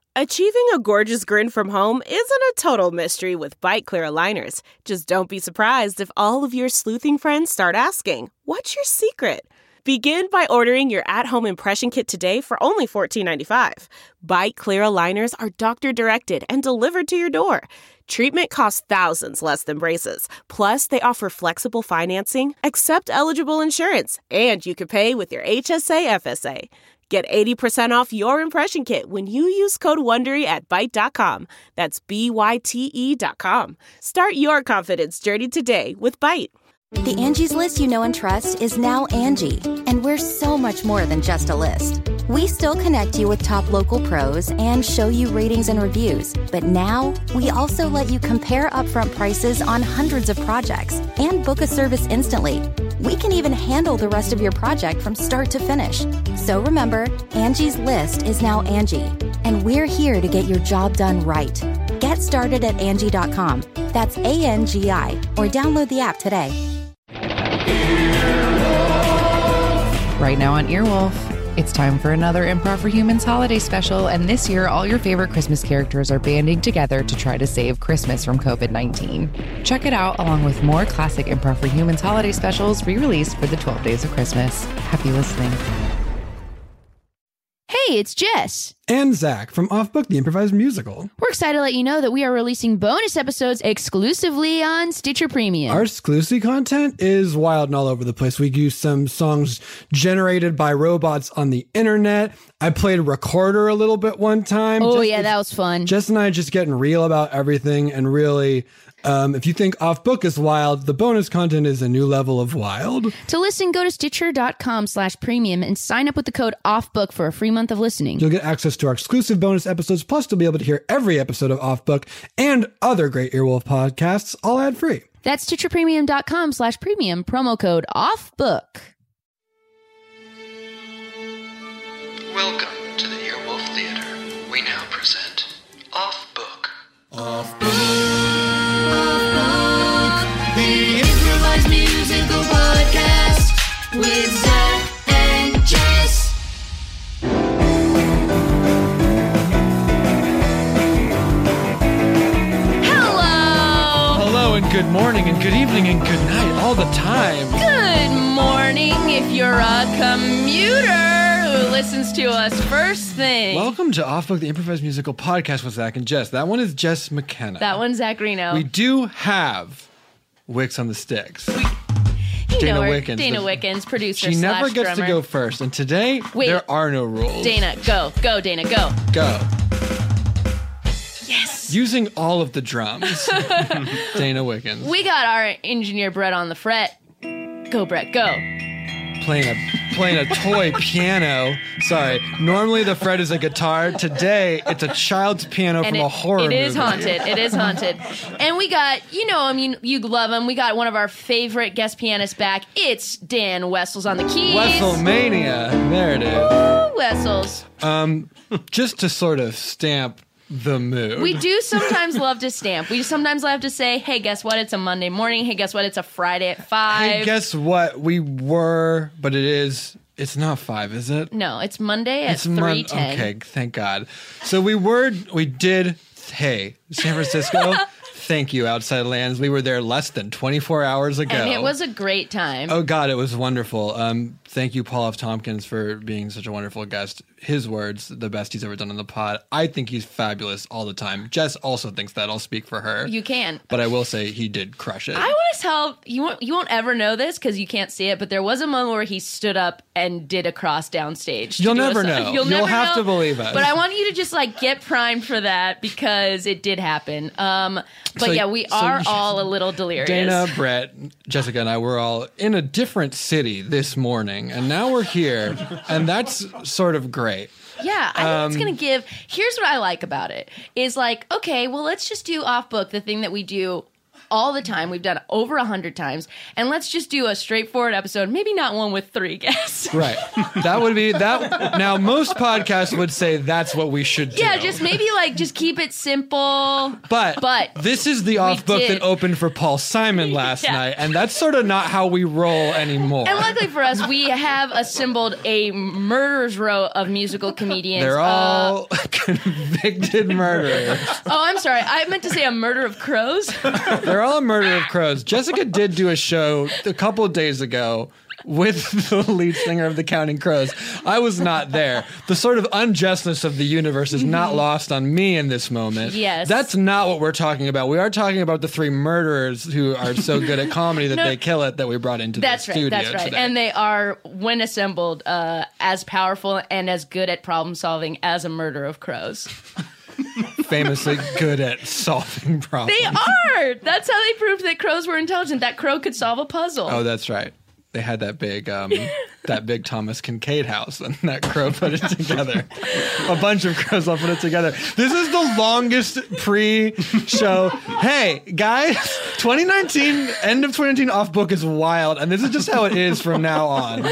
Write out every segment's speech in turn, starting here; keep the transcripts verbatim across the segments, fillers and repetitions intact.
Achieving a gorgeous grin from home isn't a total mystery with Byte Clear aligners. Just don't be surprised if all of your sleuthing friends start asking, "What's your secret?" Begin by ordering your at-home impression kit today for only fourteen ninety-five. Byte Clear aligners are doctor-directed and delivered to your door. Treatment costs thousands less than braces. Plus, they offer flexible financing, accept eligible insurance, and you can pay with your H S A F S A. Get eighty percent off your impression kit when you use code WONDERY at byte dot com. That's B Y T E dot com. Start your confidence journey today with Byte. The Angie's List you know and trust is now Angie, and we're so much more than just a list. We still connect you with top local pros and show you ratings and reviews, but now we also let you compare upfront prices on hundreds of projects and book a service instantly. We can even handle the rest of your project from start to finish. So remember, Angie's List is now Angie, and we're here to get your job done right. Get started at Angie dot com. That's A N G I, or download the app today. Right now on Earwolf, it's time for another Improv for Humans holiday special, and this year all your favorite Christmas characters are banding together to try to save Christmas from covid nineteen. Check it out along with more classic Improv for Humans holiday specials re-released for the twelve Days of Christmas. Happy listening. Hey, it's Jess. And Zach from Off Book, the improvised musical. We're excited to let you know that we are releasing bonus episodes exclusively on Stitcher Premium. Our exclusive content is wild and all over the place. We use some songs generated by robots on the internet. I played Recorder a little bit one time. Oh, Jess yeah, was, that was fun. Jess and I just getting real about everything, and really... Um, if you think Off Book is wild, the bonus content is a new level of wild. To listen, go to stitcher.com slash premium and sign up with the code OFFBOOK for a free month of listening. You'll get access to our exclusive bonus episodes, plus you'll be able to hear every episode of Off Book and other great Earwolf podcasts, all ad-free. That's stitcherpremium.com slash premium, promo code OFFBOOK. Welcome to the Earwolf Theater. We now present Off Book. Off Book. The improvised musical podcast with Zach and Jess. Hello! Hello and good morning and good evening and good night all the time. Good morning if you're a commuter who listens to us first thing. Welcome to Off Book, the improvised musical podcast with Zach and Jess. That one is Jess McKenna. That one's Zach Reno. We do have Wicks on the Sticks. You Dana know her, Wickens. Dana Wickens, producer She slash never gets drummer. to go first, and today Wait. there are no rules. Dana, go. Go, Dana, go. Go. Yes. Using all of the drums. Dana Wickens. We got our engineer Brett on the fret. Go, Brett, go. Playing a playing a toy piano. Sorry. Normally the fret is a guitar. Today it's a child's piano And from it, a horror movie. it is haunted. It is haunted. And we got, you know him, you, you love him. We got one of our favorite guest pianists back. It's Dan Wessels on the keys. WrestleMania. There it is. Woo, Wessels. Um, just to sort of stamp the mood. We do sometimes love to stamp. We sometimes love to say, hey, guess what? It's a Monday morning. Hey, guess what? It's a Friday at five. Hey, guess what? We were, but it is. It's not five, is it? No, it's Monday at It's Mon- three ten. Okay, thank God. So we were, we did. Hey, San Francisco. Thank you, Outside Lands. We were there less than twenty-four hours ago. And it was a great time. Oh, God, it was wonderful. Um, thank you, Paul F. Tompkins, for being such a wonderful guest. His words, the best he's ever done on the pod. I think he's fabulous all the time. Jess also thinks that. I'll speak for her. You can. But I will say he did crush it. I want to tell you won't you won't ever know this because you can't see it, but there was a moment where he stood up and did a cross downstage. to You'll do a never song. know. You'll, You'll never have know, to believe us. But I want you to just like get primed for that because it did happen. Um, but So- yeah, we so are you- all a little delirious. Dana, Brett, Jessica, and I were all in a different city this morning, and now we're here, and that's sort of great. Yeah, I think Um, it's going to give... Here's what I like about it, is like, okay, well, let's just do off-book, the thing that we do all the time. We've done it over a hundred times. And let's just do a straightforward episode. Maybe not one with three guests. Right. That would be that. Now, most podcasts would say that's what we should do. Yeah, just maybe like just keep it simple. But, But this is the off book did. that opened for Paul Simon last Yeah. night, and that's sort of not how we roll anymore. And luckily for us, we have assembled a murderer's row of musical comedians. They're Uh, all convicted murderers. oh, I'm sorry. I meant to say a murder of crows. They're all a murder of crows. Jessica did do a show a couple of days ago with the lead singer of the Counting Crows. I was not there. The sort of unjustness of the universe is not lost on me in this moment. Yes. That's not what we're talking about. We are talking about the three murderers who are so good at comedy that No. they kill it that we brought into That's the right. studio That's right. today. And they are, when assembled, uh, as powerful and as good at problem solving as a murder of crows. Famously good at solving problems. They are. That's how they proved that crows were intelligent. That crow could solve a puzzle. Oh, that's right. They had that big, um, that big Thomas Kincaid house, and that crow put it together. A bunch of crows all put it together. This is the longest pre-show. Hey, guys, twenty nineteen, end of twenty nineteen off book is wild, and this is just how it is from now on.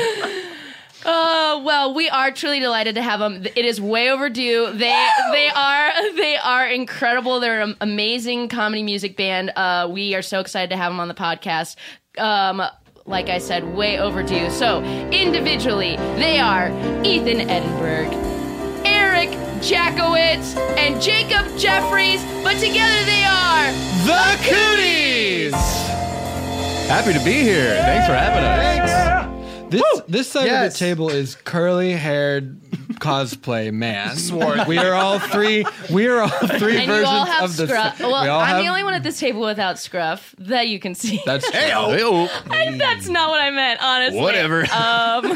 Oh, well, we are truly delighted to have them. It is way overdue. They they are they are incredible. They're an amazing comedy music band. Uh, we are so excited to have them on the podcast. Um, like I said, way overdue. So individually, they are Ethan Edinburgh, Eric Jackowitz, and Jacob Jeffries. But together they are The Cooties! Happy to be here. Thanks for having us. This this side of Yes. the table is curly-haired cosplay man. We are all three. We are all three and versions you all have of the. scruff. we Well, all I'm have, the only one at this table without scruff that you can see. That's true. Hey-o. And that's not what I meant, honestly. Whatever. Um,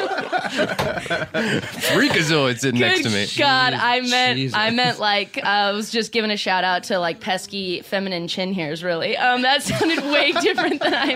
Freakazoid sitting next to me. Good God, I meant Jesus. I meant like uh, I was just giving a shout out to like pesky feminine chin hairs. Really, um, that sounded way different than I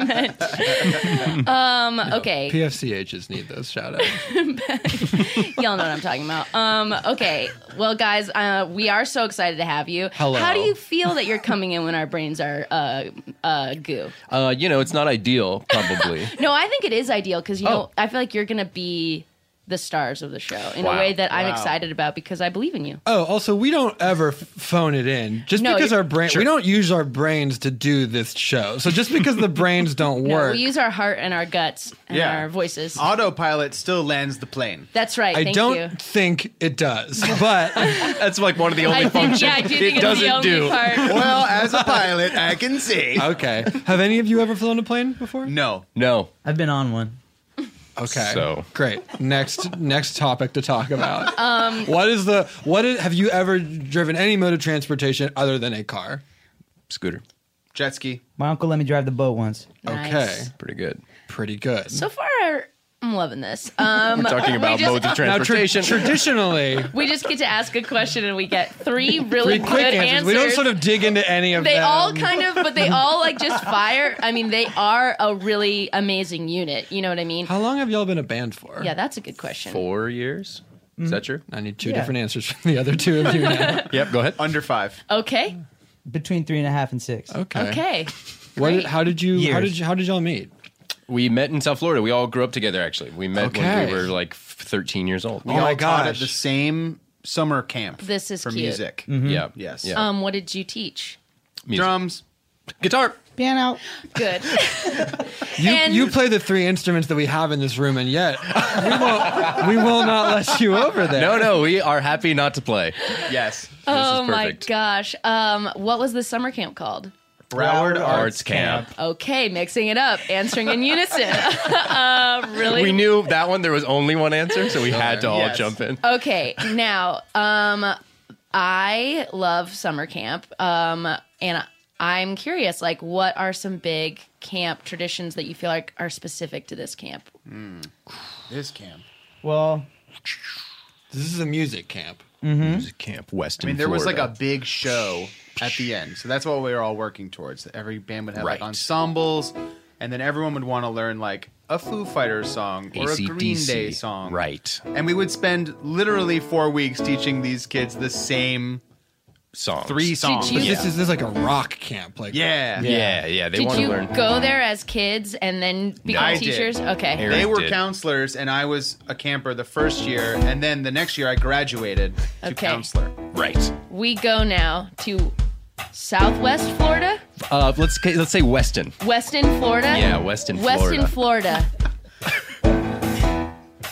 meant. Um, okay, P F C Hs need those shout outs. y'all know what I'm talking about. Um, okay, well, guys, uh, we are so excited to have you. Hello. How do you feel that you're coming in when our brains are uh, uh, goo? Uh, you know, it's not ideal, probably. No, I think it is ideal because you Oh. know I feel like you're gonna be the stars of the show in a Wow. way that I'm Wow. excited about because I believe in you. Oh, also, we don't ever f- phone it in. Just No, because you- our brain, we don't use our brains to do this show. So just because the brains don't No, work, we use our heart and our guts and Yeah. our voices. Autopilot still lands the plane. That's right. I Thank don't you. think it does. But That's like one of the only I think, functions yeah, I do it think it's doesn't the only do. part. Well, as a pilot, I can see. okay, have any of you ever flown a plane before? No. No. I've been on one. Okay. So. Great. Next next topic to talk about. Um, what is the what is have you ever driven any mode of transportation other than a car? Scooter. Jet ski. My uncle let me drive the boat once. Nice. Okay. Pretty good. Pretty good. So far, I'm loving this. Um, We're talking about we just, modes of now tra- transportation. traditionally we just get to ask a question and we get three really three quick good answers. answers. We don't sort of dig into any of They them. all kind of, but they all like just fire. I mean, they are a really amazing unit. You know what I mean? How long have y'all been a band for? Yeah, that's a good question. Four years? Is that true? I need two Yeah. different answers from the other two of you now. Yep, go ahead. Under five. Okay. Between three and a half and six. Okay. Okay. What? Great. How did you? How Years. did you? How did y'all meet? We met in South Florida. We all grew up together, actually. We met when Okay. we were like thirteen years old. We Oh my all taught at gosh. the same summer camp. This is for cute. music. Yeah. Yes. Yeah. Um, what did you teach? Music. Drums. Guitar. Piano. Good. You And- you play the three instruments that we have in this room, and yet we won't we will not let you over there. No, no, we are happy not to play. Yes. Oh is my perfect. gosh. Um, what was the summer camp called? Broward Arts Arts Camp. Okay, mixing it up, answering in unison. uh, really? We knew that one there was only one answer, so we had to all Yes. jump in. Okay, now, um, I love summer camp, um, and I'm curious, like, what are some big camp traditions that you feel like are specific to this camp? This camp. Well, This is a music camp. Music Camp West. I mean, there was like a big show at the end. So that's what we were all working towards. Every band would have like Right. ensembles, and then everyone would want to learn like a Foo Fighters song or a Green Day song. Right. And we would spend literally four weeks teaching these kids the same songs. Three songs. you- This is this is like a rock camp. Like Yeah. Yeah, yeah. They Did want to you learn. go there as kids and then become I did. teachers? Okay. Aaron They were did. counselors, and I was a camper the first year, and then the next year I graduated to Okay. counselor. Right. We go now to Southwest Florida, Uh, let's let's say Weston. Weston, Florida. Yeah, Weston, Weston, Florida. Florida.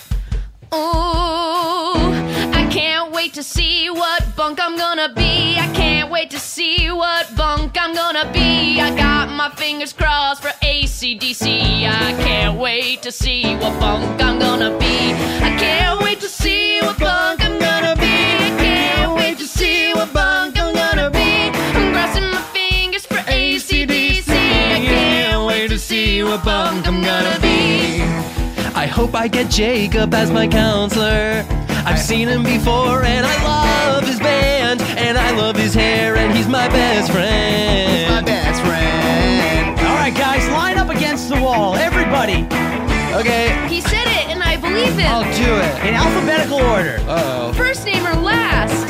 Ooh, I can't wait to see what bunk I'm gonna be. I can't wait to see what bunk I'm gonna be. I got my fingers crossed for A C D C. I can't wait to see what bunk I'm gonna be. I can't wait to see what bunk I'm gonna be. I can't wait to see what bunk I'm gonna be. I'm crossing my fingers for A C D C. I can't wait to see what bunk I'm gonna be. I hope I get Jacob as my counselor. I've seen him before and I love his band. And I love his hair and he's my best friend. My best friend. All right, guys, line up against the wall. Everybody. Okay. He said it and I believe him. I'll do it. In alphabetical order. Uh-oh. First name or last?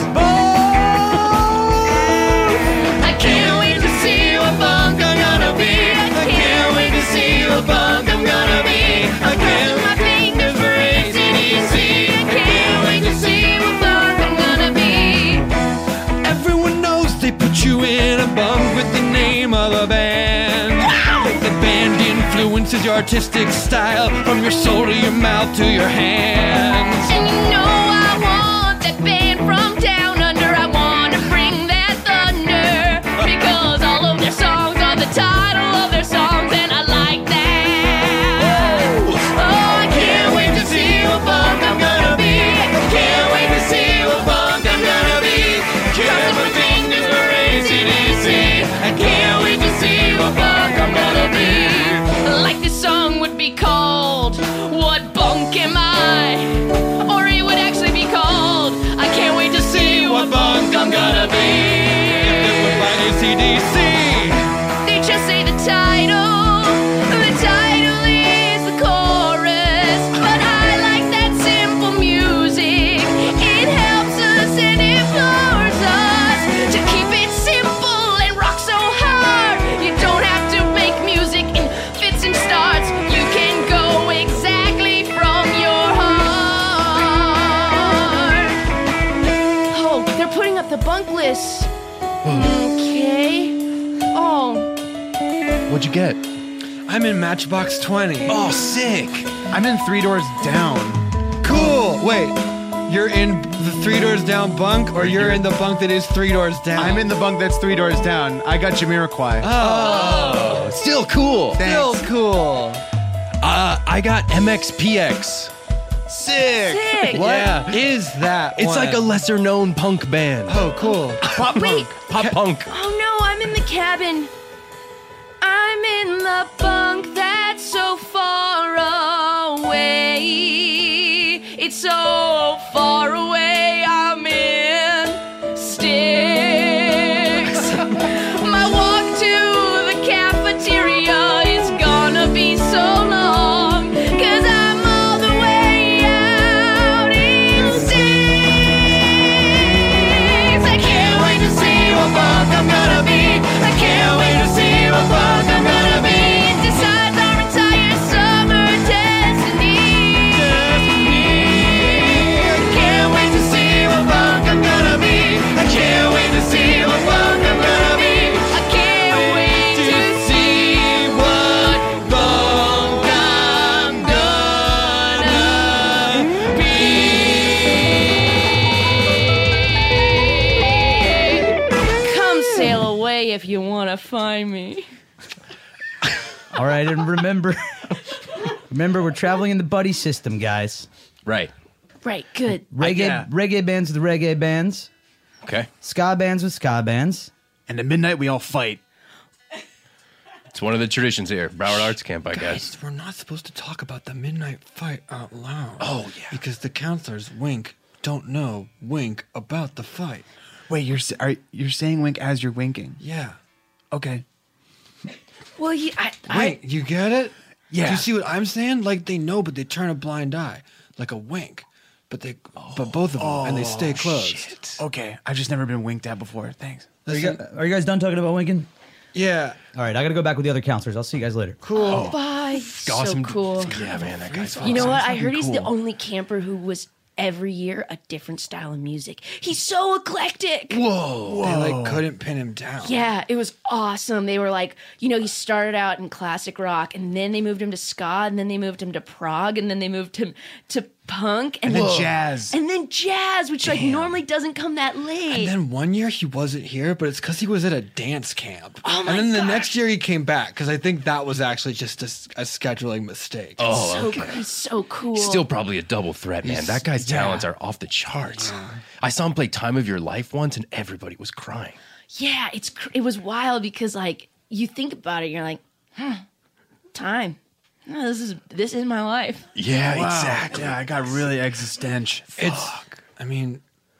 I can't wait to see what bunk I'm gonna be. I can't wait to see what bunk I'm gonna be. I can't my fingers for A C D C. I can't wait to see what bunk I'm gonna be. Everyone knows they put you in a bunk with the name of the band. The band influences your artistic style from your soul to your mouth to your hands. And you know I want that band from down under. I wanna bring that thunder because all of their songs are the title of their songs, and I like that. Oh, I can't wait to see what bunk I'm gonna be. Can't wait to see what bunk I'm gonna be. Crossing my fingers for A C D C. I can't wait to see what bunk I'm gonna be. Like this song would be called What Bunk Am I? Or it would actually be called I Can't Wait to See What Bunk I'm Gonna Be. If it was by A C D C. They just say the title. The title is the chorus. But I like that simple music. It helps us and implores us to keep it simple and rock so hard. You don't have to make music in fits and starts. You can go exactly from your heart. Oh, they're putting up the bunk list. Okay. Oh, What'd you get? I'm in Matchbox twenty. Oh, sick. I'm in Three Doors Down. Cool. Wait, you're in the Three Doors Down bunk, or you're in the bunk that is Three Doors Down? I'm in the bunk that's Three Doors Down. I got Jamiroquai. Oh, Still cool. still cool. Uh, I got M X P X. Sick. sick. What is that? It's one? like a lesser known punk band. Oh, cool. Pop Wait. punk. Pop punk. Oh no, I'm in the cabin. I'm in the bunk that's so far away. It's so far away, I'm in sticks. My walk to the cafeteria is gonna be so long, 'cause I'm all the way out in sticks. I can't wait to see what bunk I'm gonna be. I can't wait to see what bunk I'm gonna be. It decides our entire summer destiny. I can't wait to see what bunk I'm gonna be. I can't wait to see what bunk I'm gonna be. I can't wait to see what bunk I'm gonna be. Come sail away if you want to find me. All right, and remember, remember, we're traveling in the buddy system, guys. Right. Right, good. Reggae, yeah. reggae bands with reggae bands, Okay. ska bands with ska bands. And at midnight we all fight. It's one of the traditions here. Broward Arts Camp, I guess. Guys, we're not supposed to talk about the midnight fight out loud. Oh, yeah. Because the counselors, Wink, don't know Wink about the fight. Wait, you're s- are you're saying wink as you're winking? Yeah. Okay. Well, he, I, I, Wait, you get it? Yeah. Do you see what I'm saying? Like they know, but they turn a blind eye, like a wink. but they, but both of them, and they stay closed. Shit. Okay, I've just never been winked at before. Thanks. Are you, guys, are you guys done talking about winking? Yeah. All right, I got to go back with the other counselors. I'll see you guys later. Cool. Oh, bye. Awesome. So cool. Yeah, man, that guy's You know awesome. what? I heard he's the Cool. only camper who was every year a different style of music. He's so eclectic. Whoa. They like couldn't pin him down. Yeah, it was awesome. They were like, you know, he started out in classic rock, and then they moved him to ska, and then they moved him to prog, and then they moved him to punk, and, And then Whoa. jazz. and then jazz, which like normally doesn't come that late. And then one year he wasn't here, but it's because he was at a dance camp. Oh my and then the gosh. next year he came back because I think that was actually just a, s- a scheduling mistake. Oh, so okay. he's so cool. Still probably a double threat, man. He's- That guy's yeah. talents are off the charts. I saw him play Time of Your Life once, and everybody was crying. Yeah, it's cr- it was wild because like you think about it, you're like, huh, time. No, this is this is my life. Yeah, Wow. exactly. Yeah, I got really existential. It's, I mean,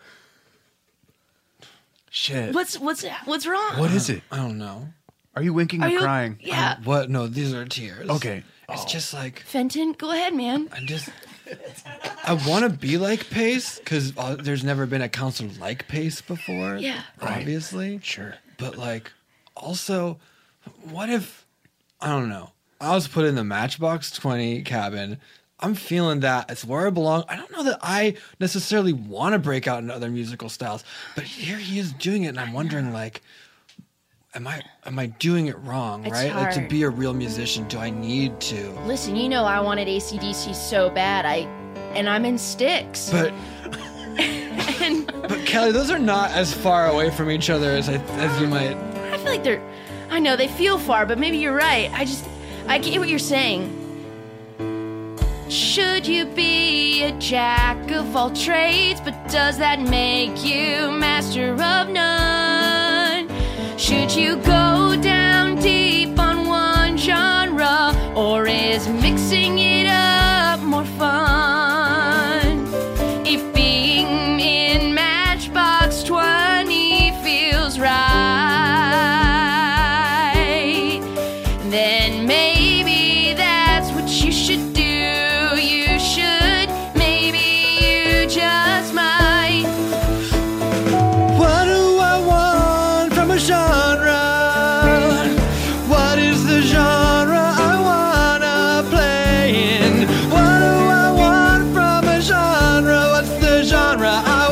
Shit. What's what's what's wrong? What is it? I don't know. Are you winking Are or you- crying? Yeah, What? No, these are tears. Okay. It's just like, Fenton, go ahead, man. I just, I want to be like Pace because uh, there's never been a counselor like Pace before. Yeah. Obviously. Sure. But like, also, what if, I don't know. I was put in the Matchbox twenty cabin. I'm feeling that it's where I belong. I don't know that I necessarily want to break out into other musical styles, but here he is doing it, and I'm wondering, like, am I am I doing it wrong? It's right? Like, to hard. be a real musician, do I need to? Listen, you know I wanted A C D C so bad. I and I'm in Styx. But and but Kelly, those are not as far away from each other as I as you might. I feel like they're. I know they feel far, but maybe you're right. I just I get what you're saying. Should you be a jack of all trades, but does that make you master of none? Should you go down deep on one genre, or is mixing it up more fun? If being in Matchbox twenty feels right, then maybe that's what you should do. You should, maybe you just might. What do I want from a genre? What is the genre I wanna play in? What do I want from a genre? What's the genre I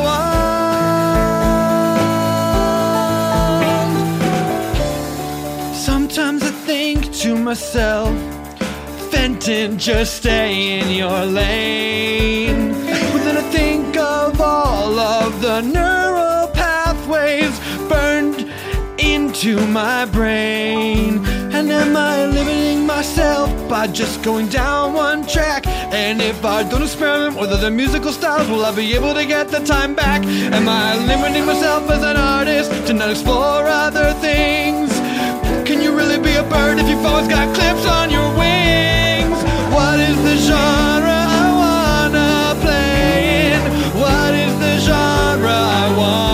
want? Sometimes I think to myself, Fenton, just stay in your lane. But then I think of all of the neural pathways burned into my brain. And am I limiting myself by just going down one track? And if I don't experiment with other musical styles, will I be able to get the time back? Am I limiting myself as an artist to not explore other things? Can you really be a bird if you've always got clips on your wings? What is the genre I wanna play in? What is the genre I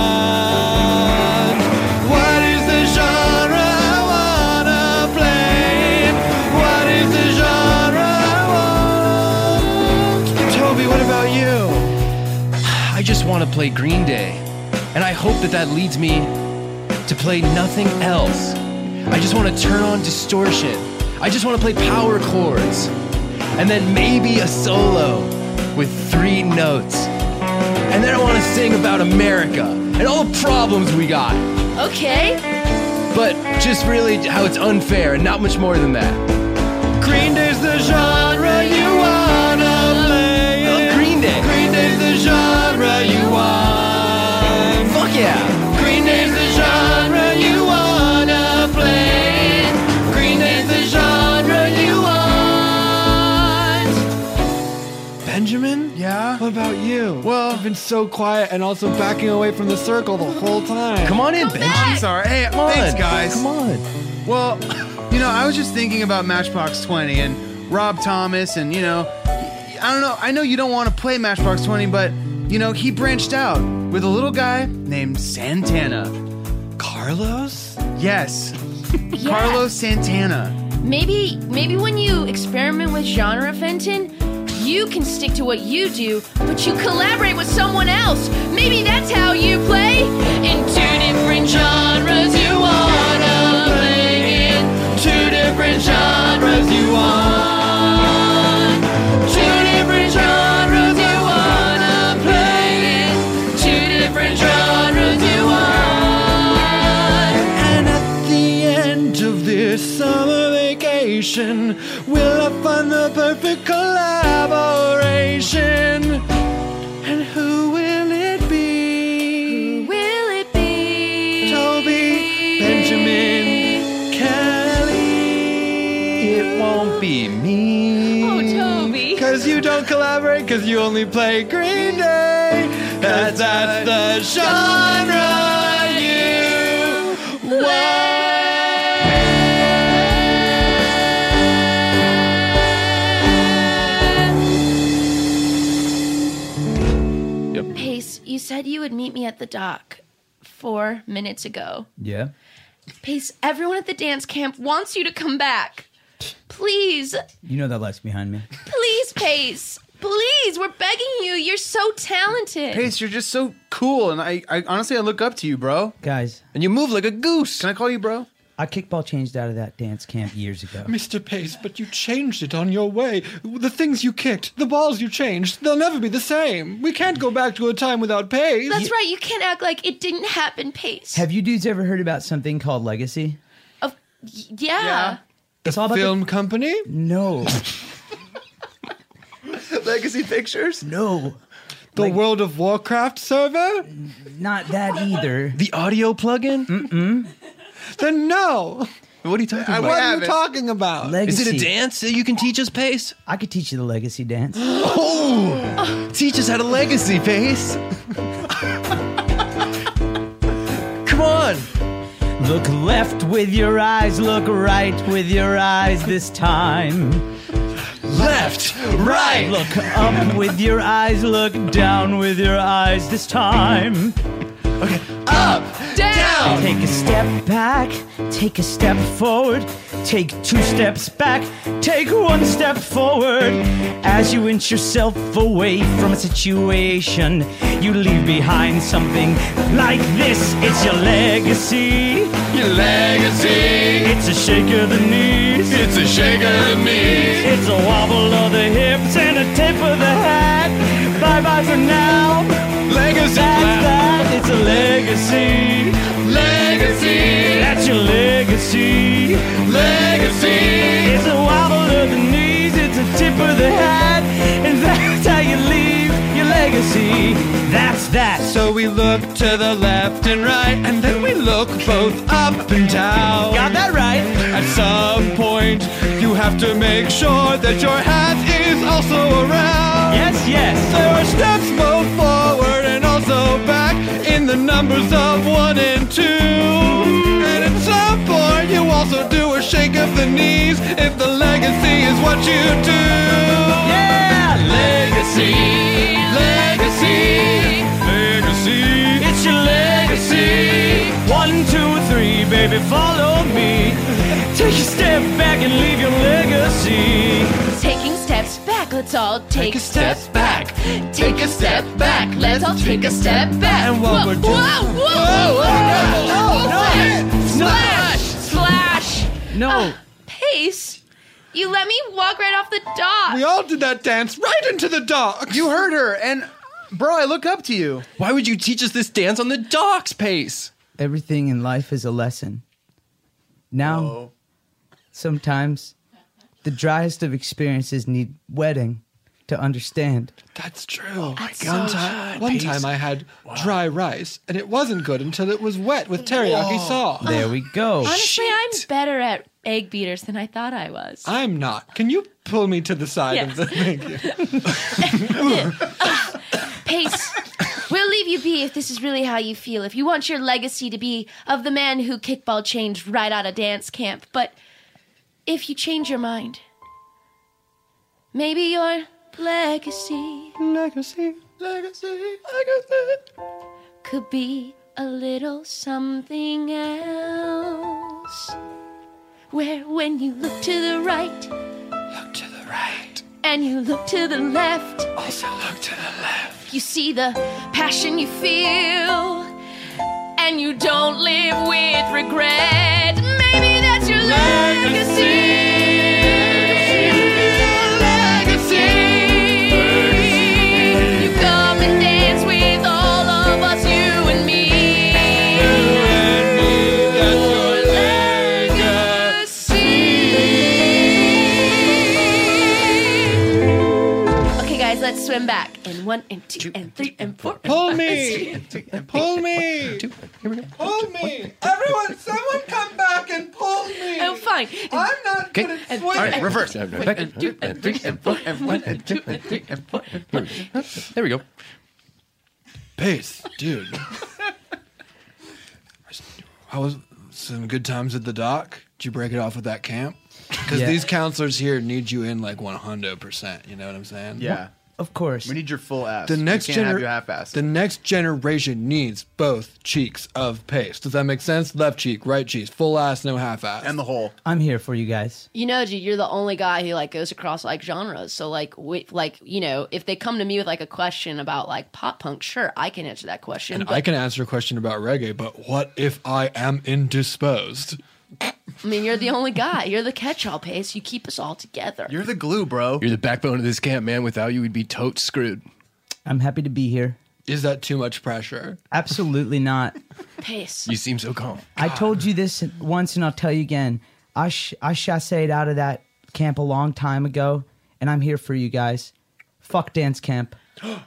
want? What is the genre I wanna play in? What is the genre I want? Toby, what about you? I just want to play Green Day, and I hope that that leads me to play nothing else. I just want to turn on distortion. I just want to play power chords, and then maybe a solo with three notes. And then I want to sing about America and all the problems we got, Okay. but just really how it's unfair and not much more than that. Green Day's the genre you wanna play I love in. Green Day. Green Day's the genre you want. Fuck yeah. Green Day's the genre you wanna play in. Green Day's the genre you want. Benjamin? Yeah? What about you? Well- you've been so quiet and also backing away from the circle the whole time. Come on in, Ben. I'm sorry. Hey, Come on. thanks, guys. Come on. Well, you know, I was just thinking about Matchbox twenty and Rob Thomas, and, you know, I don't know. I know you don't want to play Matchbox twenty, but, you know, he branched out with a little guy named Santana. Carlos? Yes, Yeah. Carlos Santana. Maybe maybe when you experiment with genre, Fenton, you can stick to what you do, but you collaborate with someone else. Maybe that's how you play in two different genres. You wanna play in two different genres. You want two different genres. You wanna play in two different genres. You want. And at the end of this summer vacation, we'll have found the perfect collaboration. And who will it be? Who will it be? Toby, Benjamin, Kelly. It won't be me. Oh, Toby. Cause you don't collaborate, cause you only play Green Day. Cause that's the genre you want. Pace, you said you would meet me at the dock four minutes ago. Yeah. Pace, everyone at the dance camp wants you to come back. Please, You know that light's behind me. please, Pace. Please, we're begging you. You're so talented. Pace, you're just so cool, and I, I honestly I look up to you, bro. Guys, And you move like a goose. Can I call you bro? I kickball changed out of that dance camp years ago. Mister Pace, but you changed it on your way. The things you kicked, the balls you changed, they'll never be the same. We can't go back to a time without Pace. That's right. You can't act like it didn't happen, Pace. Have you dudes ever heard about something called Legacy? Of, y- yeah. It's all about Film company? the- No. Legacy Pictures? No. The Like- World of Warcraft server? Not that either. The audio plugin? Then no. What are you talking What about? are have you it. talking about? Legacy. Is it a dance that you can teach us, Pace? I could teach you the Legacy dance. Oh! Teach us how to legacy, Pace. Come on. Look left with your eyes, look right with your eyes this time. Left, right. Look up with your eyes, look down with your eyes this time. Okay, up, down. Take a step back, take a step forward, take two steps back, take one step forward. As you inch yourself away from a situation, you leave behind something like this. It's your legacy. Your legacy. It's a shake of the knees. It's a shake of the knees. It's a wobble of the hips and a tip of the hat. Bye bye for now. Legacy. That's that. It's a legacy. Legacy. That's your legacy. Legacy. It's a wobble of the knees. It's a tip of the hat. And that's how you leave your legacy. That's that. So we look to the left and right, and then we look both up and down. Got that right. At some point, you have to make sure that your hat is also around. Yes, yes. There are steps both forward and also back in the numbers of one and two. And at some point, you also do a shake of the knees if the legacy is what you do. Yeah, Legacy, legacy, legacy. it's your legacy. One, two, three, baby, follow me. Take a step back and leave your legacy. Taking steps back, let's all take, Take a step back. Take a step back, let's all take a step back. And what whoa, we're doing- whoa, whoa, whoa, no, Splash! Splash! No. Uh, Pace, you let me walk right off the dock. We all did that dance right into the dock. You heard her, and bro, I look up to you. Why would you teach us this dance on the docks, Pace? Everything in life is a lesson. Now, sometimes the driest of experiences need wetting to understand. That's true. That's one so time, one time I had dry rice, and it wasn't good until it was wet with teriyaki sauce. There we go. Honestly, I'm better at egg beaters than I thought I was. I'm not. Can you pull me to the side Yes. of the thank you? Pace, we'll leave you be if this is really how you feel. If you want your legacy to be of the man who kickball changed right out of dance camp. But if you change your mind, maybe your legacy Legacy, legacy, legacy. could be a little something else. Where when you look to the right Look to the right. and you look to the left. Also look to the left. You see the passion you feel, and you don't live with regret. Maybe that's your legacy. Let's swim back. And one, and two, and three, and four. Pull me! Pull me! Pull me! Everyone, someone come back and pull me! Oh, fine. I'm not good at swim. All right, reverse. Back and two, and three, and four, and one, and two, and three, and four. There we go. Pace, dude. How was some good times at the dock? Did you break it off with that camp? Because Yeah. these counselors here need you in like one hundred percent. You know what I'm saying? Yeah. Of course. We need your full ass. The next we can't have gener- you half-assed. The next generation needs both cheeks of Pace. Does that make sense? Left cheek, right cheek, full ass, no half ass. And the whole. I'm here for you guys. You know, G, you're the only guy who like goes across like genres. So like, we, like you know, if they come to me with like a question about like pop punk, sure, I can answer that question. And but, I can answer a question about reggae, but what if I am indisposed? I mean, you're the only guy. You're the catch-all, Pace. You keep us all together. You're the glue, bro. You're the backbone of this camp, man. Without you, we'd be totes screwed. I'm happy to be here. Is that too much pressure? Absolutely not. Pace. You seem so calm. I told you this once and I'll tell you again. I sh- I chassayed out of that camp a long time ago, and I'm here for you guys. Fuck dance camp. Whoa.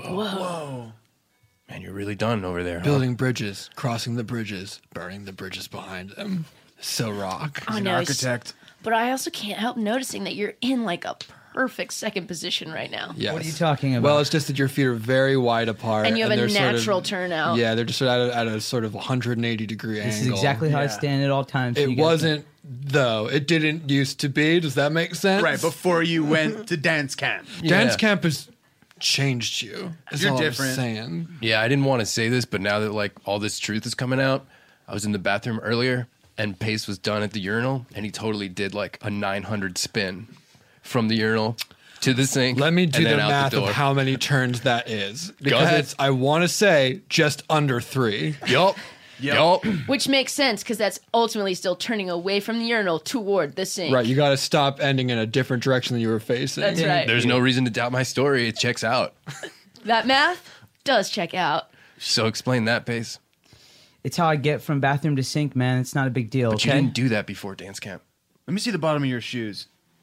Whoa. Man, you're really done over there. Huh? Building bridges, crossing the bridges, burning the bridges behind them. So rock. I An know, he's- architect. But I also can't help noticing that you're in like a perfect second position right now. Yes. What are you talking about? Well, it's just that your feet are very wide apart. And you have a they're sort of- natural turnout. Yeah, they're just at a, at a sort of one hundred eighty degree This angle. is exactly how I Yeah. stand at all times. so It you guys wasn't, though. It didn't used to be. Does that make sense? Right, before you went to dance camp. Dance Yeah. camp has changed you. Is You're all I'm different. saying. Yeah, I didn't want to say this, but now that like all this truth is coming out, I was in the bathroom earlier and Pace was done at the urinal and he totally did like a nine hundred spin from the urinal to the sink. Let me do and the then out math the door. of how many turns that is. Because ahead. it's, I want to say, just under three. Yup. Yup. Which makes sense because that's ultimately still turning away from the urinal toward the sink. Right, you got to stop ending in a different direction than you were facing. That's right. There's no reason to doubt my story. It checks out. That math does check out. So explain that, Pace. It's how I get from bathroom to sink, man. It's not a big deal. But you okay? didn't do that before dance camp. Let me see the bottom of your shoes.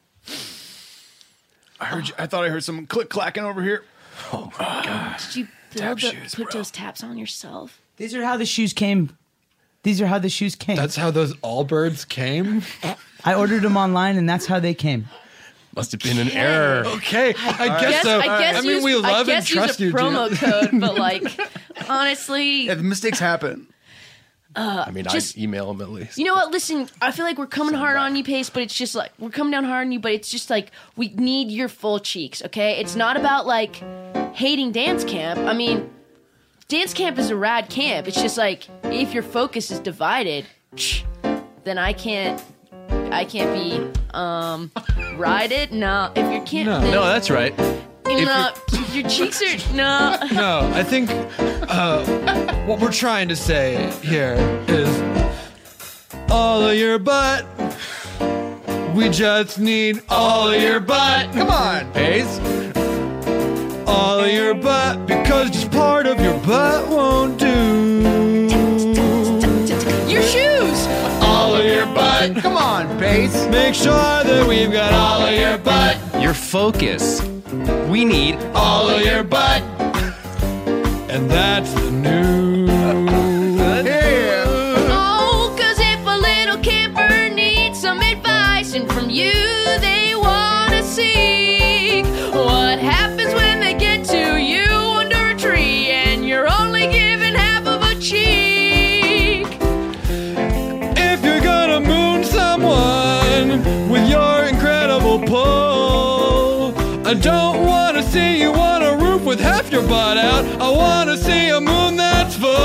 I heard. You, I thought I heard someone click clacking over here. Oh my god. Did you build Tap the, shoes, put bro. those taps on yourself? These are how the shoes came. These are how the shoes came. That's how those Allbirds came? I ordered them online, and that's how they came. Must have been an error. Okay, I guess Guess, so. I guess I mean, use, we love I and guess trust use you, a promo dude. code, but like, honestly, Yeah, the mistakes happen. I mean, just- I email him at least. you know what? Listen, I feel like we're coming hard on you, Pace, but it's just like we're coming down hard on you, but it's just like we need your full cheeks, okay? It's not about like hating dance camp. I mean, dance camp is a rad camp. It's just like if your focus is divided, then I can't, I can't be um ride it. No, if you can't, No. then, No, that's right. no, your cheeks are no. No, I think uh, what we're trying to say here is all of your butt. We just need all of your butt. Come on. Pace. All of your butt, because just part of your butt won't do. Your shoes. All of your butt. Come on, Pace. Make sure that we've got all of your butt. Your focus. We need All of your butt. And that's the news. Yeah. Oh, 'cause if a little camper needs some advice, and from you they wanna seek, what happens when they get to you under a tree and you're only given half of a cheek? If you're gonna moon someone with your incredible pull, I don't wanna see you on a roof with half your butt out. I wanna see a moon that's full. Hey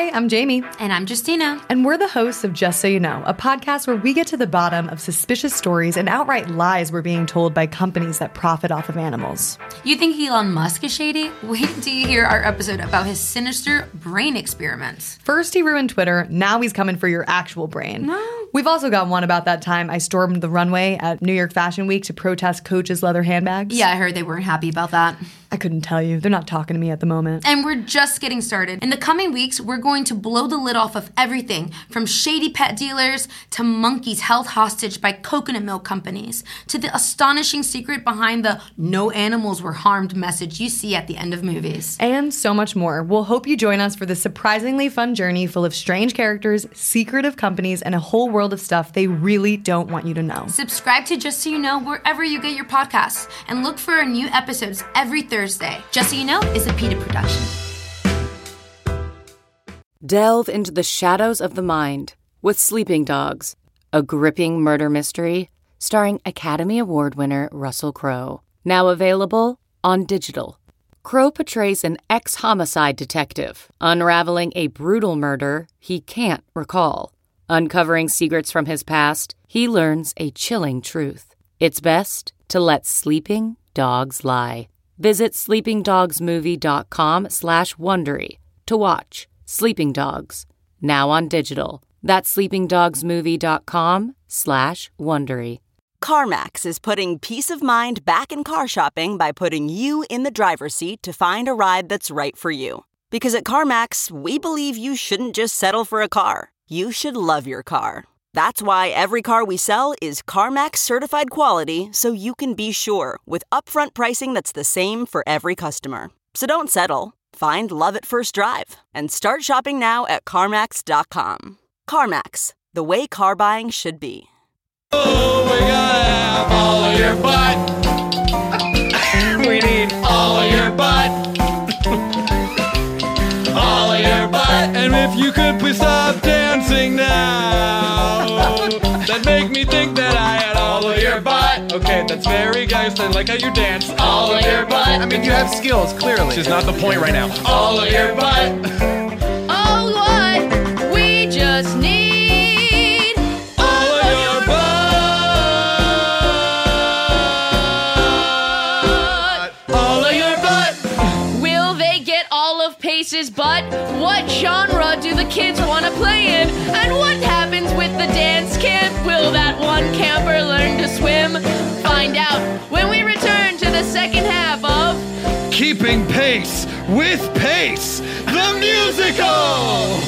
Hi, I'm Jamie. And I'm Justina. And we're the hosts of Just So You Know, a podcast where we get to the bottom of suspicious stories and outright lies we're being told by companies that profit off of animals. You think Elon Musk is shady? Wait until you hear our episode about his sinister brain experiments. First he ruined Twitter, now he's coming for your actual brain. No. We've also got one about that time I stormed the runway at New York Fashion Week to protest Coach's leather handbags. Yeah, I heard they weren't happy about that. I couldn't tell you. They're not talking to me at the moment. And we're just getting started. In the coming weeks, we're going to blow the lid off of everything from shady pet dealers to monkeys held hostage by coconut milk companies to the astonishing secret behind the no animals were harmed message you see at the end of movies. And so much more. We'll hope you join us for this surprisingly fun journey full of strange characters, secretive companies, and a whole world of stuff they really don't want you to know. Subscribe to Just So You Know wherever you get your podcasts and look for our new episodes every Thursday. Thursday. Just So You Know is a PETA production. Delve into the shadows of the mind with Sleeping Dogs, a gripping murder mystery starring Academy Award winner Russell Crowe. Now available on digital. Crowe portrays an ex-homicide detective unraveling a brutal murder he can't recall. Uncovering secrets from his past, he learns a chilling truth. It's best to let sleeping dogs lie. Visit sleepingdogsmovie.com slash Wondery to watch Sleeping Dogs, now on digital. That's sleepingdogsmovie.com slash Wondery. CarMax is putting peace of mind back in car shopping by putting you in the driver's seat to find a ride that's right for you. Because at CarMax, we believe you shouldn't just settle for a car. You should love your car. That's why every car we sell is CarMax certified quality, so you can be sure with upfront pricing that's the same for every customer. So don't settle. Find love at first drive and start shopping now at CarMax dot com. CarMax, the way car buying should be. Oh, we gotta have all of your butt. We need all of your butt. All of your butt. And if you could please stop dancing now, that'd make me think that I had all of your butt. Okay, that's very gangster. I like how you dance. All of your butt. I mean, you have skills, clearly. Which is not the point right now. All of your butt. Oh, what we just need. All of your butt. All of your butt. Will they get all of Pace's butt? What genre do the kids want to play in? And what happens with the dance camp? Will that one camper learn to swim? Find out when we return to the second half of Keeping Pace with Pace, the musical!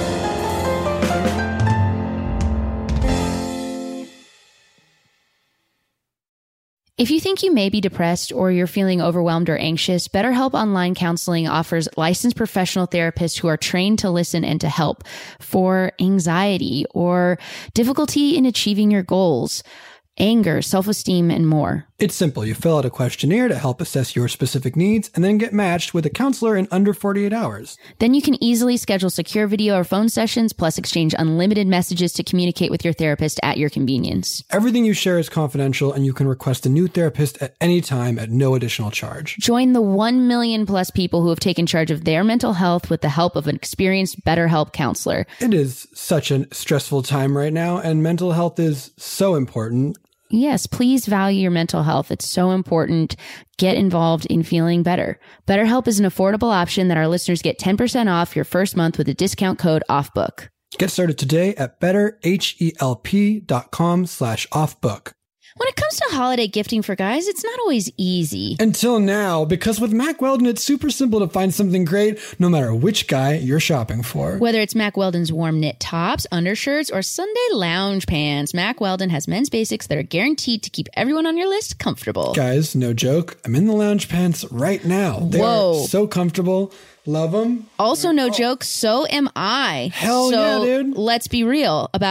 If you think you may be depressed or you're feeling overwhelmed or anxious, BetterHelp Online Counseling offers licensed professional therapists who are trained to listen and to help for anxiety or difficulty in achieving your goals, anger, self-esteem, and more. It's simple. You fill out a questionnaire to help assess your specific needs and then get matched with a counselor in under forty-eight hours. Then you can easily schedule secure video or phone sessions, plus exchange unlimited messages to communicate with your therapist at your convenience. Everything you share is confidential, and you can request a new therapist at any time at no additional charge. Join the one million plus people who have taken charge of their mental health with the help of an experienced BetterHelp counselor. It is such a stressful time right now, and mental health is so important. Yes, please value your mental health. It's so important. Get involved in feeling better. BetterHelp is an affordable option that our listeners get ten percent off your first month with a discount code OFFBOOK. Get started today at betterhelp.com slash offbook. When it comes to holiday gifting for guys, it's not always easy. Until now, because with Mack Weldon, it's super simple to find something great no matter which guy you're shopping for. Whether it's Mack Weldon's warm knit tops, undershirts, or Sunday lounge pants, Mack Weldon has men's basics that are guaranteed to keep everyone on your list comfortable. Guys, no joke. I'm in the lounge pants right now. They're Whoa. so comfortable. Love them. Also, no joke, so am I. Hell so yeah, dude. Let's be real about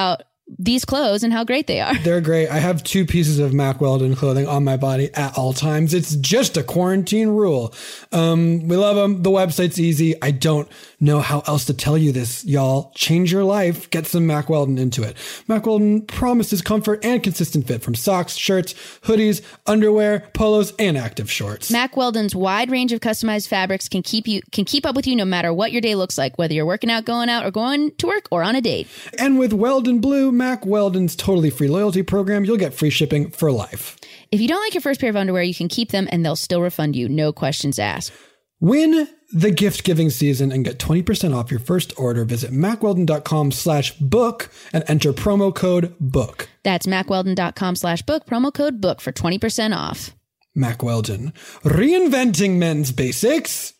these clothes and how great they are. They're great. I have two pieces of Mack Weldon clothing on my body at all times. It's just a quarantine rule. Um, we love them. The website's easy. I don't know how else to tell you this, y'all. Change your life. Get some Mack Weldon into it. Mack Weldon promises comfort and consistent fit from socks, shirts, hoodies, underwear, polos, and active shorts. Mack Weldon's wide range of customized fabrics can keep you can keep up with you no matter what your day looks like, whether you're working out, going out, or going to work, or on a date. And with Weldon Blue, Mack Weldon's totally free loyalty program, you'll get free shipping for life. If you don't like your first pair of underwear, you can keep them and they'll still refund you. No questions asked. Win the gift-giving season and get twenty percent off your first order. Visit mackweldon.com slash book and enter promo code BOOK. That's mackweldon.com slash book, promo code BOOK for twenty percent off. Mack Weldon, reinventing men's basics.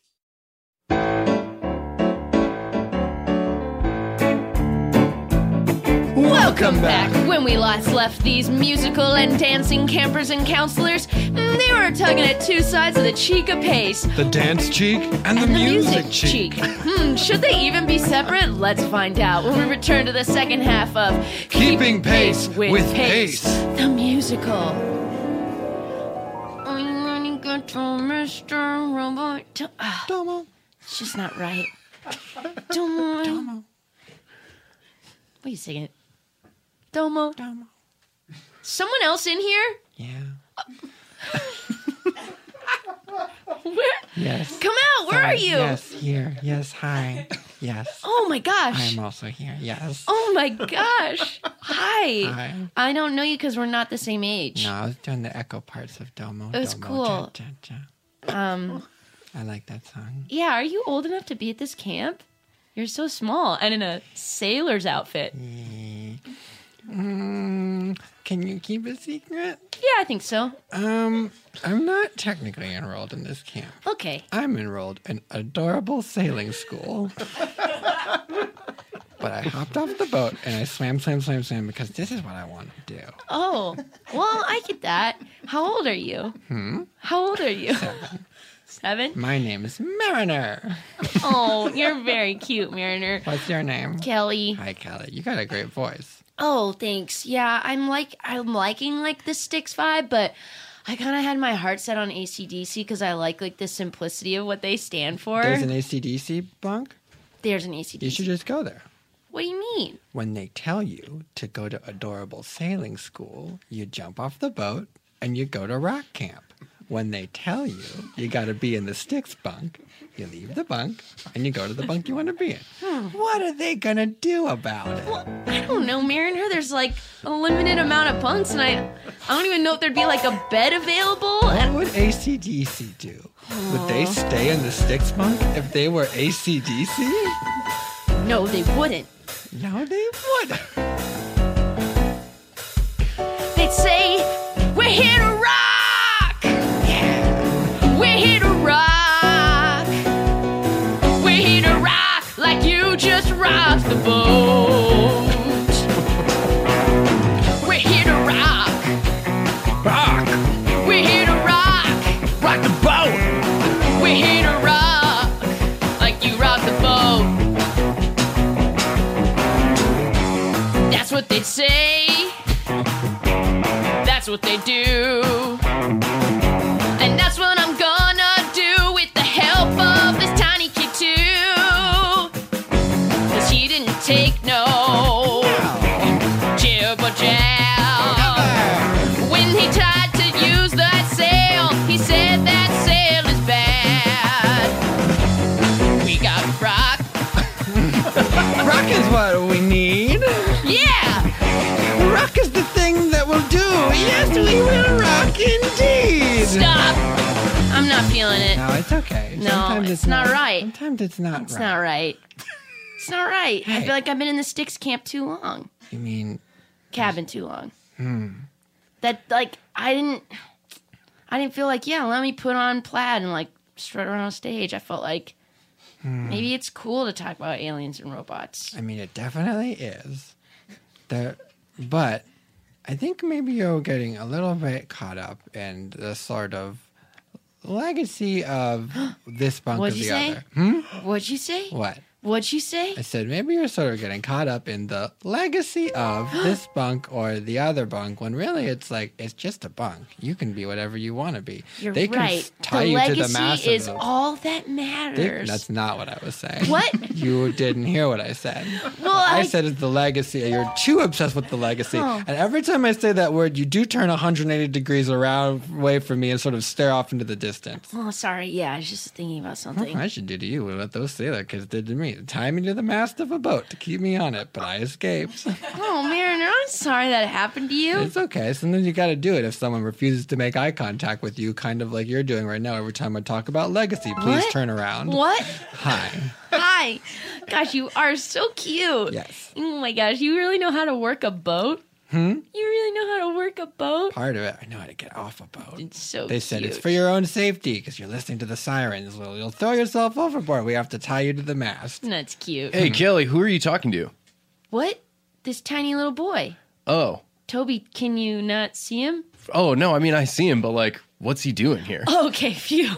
Welcome back. When we last left these musical and dancing campers and counselors, they were tugging at two sides of the cheek of pace. The dance cheek and the, and the music, music cheek. cheek. Hmm, should they even be separate? Let's find out when we return to the second half of Keeping, Keeping Pace with, with Pace. Pace, the musical. I'm running good to Mister Robot. Uh, Domo. It's just not right. Domo. Domo. What are you singing? Domo. Domo. Someone else in here? Yeah. Uh, where? Yes. Come out. Where Sorry. are you? Yes, here. Yes, hi. Yes. Oh my gosh. I'm also here. Yes. Oh my gosh. Hi. Hi. I don't know you because we're not the same age. No, I was doing the echo parts of Domo. It was Domo, cool. Cha, cha, cha. Um. I like that song. Yeah. Are you old enough to be at this camp? You're so small and in a sailor's outfit. Mm, can you keep a secret? Yeah, I think so. Um, I'm not technically enrolled in this camp. Okay. I'm enrolled in adorable sailing school. But I hopped off the boat and I swam, swam, swam, swam because this is what I want to do. Oh, well, I get that. How old are you? Hmm? How old are you? Seven. Seven? My name is Mariner. Oh, you're very cute, Mariner. What's your name? Kelly. Hi, Kelly. You got a great voice. Oh, thanks. Yeah, I'm like I'm liking like the Styx vibe, but I kind of had my heart set on A C D C because I like like the simplicity of what they stand for. There's an A C D C bunk? There's an A C D C. You should just go there. What do you mean? When they tell you to go to adorable sailing school, you jump off the boat and you go to rock camp. When they tell you you got to be in the Styx bunk, you leave the bunk and you go to the bunk you want to be in. Hmm. What are they going to do about it? Well, I don't know, Mariner. There's like a limited amount of bunks, and I, I don't even know if there'd be like a bed available. What would A C D C do? Would they stay in the Styx bunk if they were A C D C? No, they wouldn't. No, they would. They'd say, we're here to rock. We're here to rock. We're here to rock like you just rocked the boat. We're here to rock. Rock. We're here to rock. Rock the boat. We're here to rock like you rocked the boat. That's what they'd say. That's what they do. And that's what I'm gonna do with the help of this tiny kid too. Cause he didn't take no jib or jab. When he tried to use that sail, he said that sail is bad. We got rock. Rock is what we need. Yeah. Rock is the thing that will do. Yes, we will rock indeed. Stop. I'm not feeling it. No, it's okay. No, Sometimes it's, not, right. Sometimes it's not It's right. not right. It's not right. I Hey. feel like I've been in the Styx camp too long. You mean Cabin too long. Hmm. That like I didn't I didn't feel like, yeah, let me put on plaid and like strut around on stage. I felt like Hmm. maybe it's cool to talk about aliens and robots. I mean, it definitely is. There, but I think maybe you're getting a little bit caught up in the sort of legacy of this bunk What'd of you the say? other. Hmm? What'd you say? What? What'd you say? I said, maybe you're sort of getting caught up in the legacy of this bunk or the other bunk, when really it's like, it's just a bunk. You can be whatever you want to be. You're they can right. f- tie the you legacy to the mass is of the, all that they, matters. That's not what I was saying. What? You didn't hear what I said. Well, what I, I said is the legacy. You're too obsessed with the legacy. Oh. And every time I say that word, you do turn one hundred eighty degrees around away from me and sort of stare off into the distance. Oh, sorry. Yeah, I was just thinking about something. I should do to you what those sailor kids did to me. Tie me to the mast of a boat to keep me on it, but I escaped. Oh, Mariner, I'm sorry that happened to you. It's okay. Sometimes you got to do it if someone refuses to make eye contact with you, kind of like you're doing right now every time I talk about legacy. Please What? turn around. What? Hi. Hi. Gosh, you are so cute. Yes. Oh my gosh, you really know how to work a boat? Hmm? You really know how to work a boat? Part of it, I know how to get off a boat. It's so They said cute. it's for your own safety because you're listening to the sirens. Well, you'll throw yourself overboard. We have to tie you to the mast. That's cute. Hey, Kelly, who are you talking to? What? This tiny little boy. Oh. Toby, can you not see him? Oh, no, I mean, I see him, but, like, what's he doing here? Okay, phew.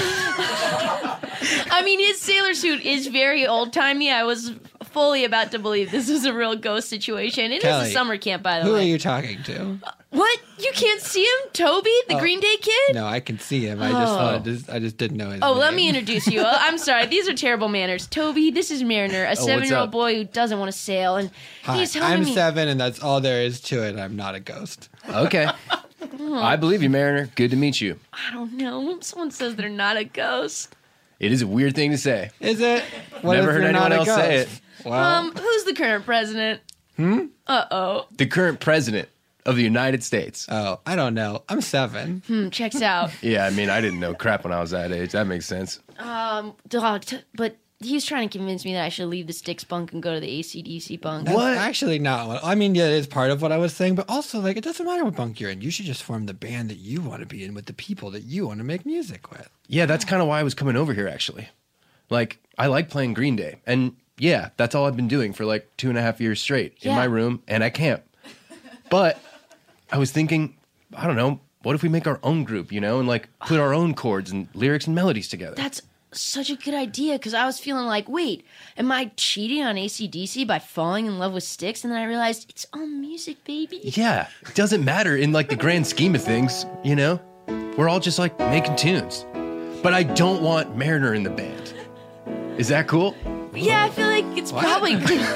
I mean, his sailor suit is very old-timey. I was fully about to believe this was a real ghost situation. It is Kelly, a summer camp, by the Who way. are you talking to? What? You can't see him? Toby, the Oh. Green Day kid? No, I can see him. I just Oh. wanted to, I just didn't know his Oh, name. let me introduce you. Uh, I'm sorry. These are terrible manners. Toby, this is Mariner, a what's seven-year-old up? boy who doesn't want to sail, and Hi, he's helping I'm me. seven, and that's all there is to it. I'm not a ghost. Okay. Oh, I believe you, Mariner. Good to meet you. I don't know. Someone says they're not a ghost. It is a weird thing to say. Is it? What Never if heard you're anyone not a else say it. ghost? Well, Um, who's the current president? hmm? Uh-oh. The current president of the United States. Oh, I don't know. I'm seven. Hmm, checks out. Yeah, I mean, I didn't know crap when I was that age. That makes sense. Um, dog, t- but he's trying to convince me that I should leave the Styx bunk and go to the A C D C bunk. That's actually not what I mean. Yeah, it is part of what I was saying, but also like it doesn't matter what bunk you're in. You should just form the band that you want to be in with the people that you want to make music with. Yeah, that's kind of why I was coming over here, actually. Like, I like playing Green Day. And yeah, that's all I've been doing for like two and a half years straight in Yeah. my room and at camp. But I was thinking, I don't know, what if we make our own group, you know, and like put our own chords and lyrics and melodies together? That's such a good idea, because I was feeling like, wait, am I cheating on A C D C by falling in love with Styx? And then I realized it's all music, baby. Yeah, it doesn't matter in like the grand scheme of things, you know? We're all just like making tunes. But I don't want Mariner in the band. Is that cool? Yeah, I feel like it's probably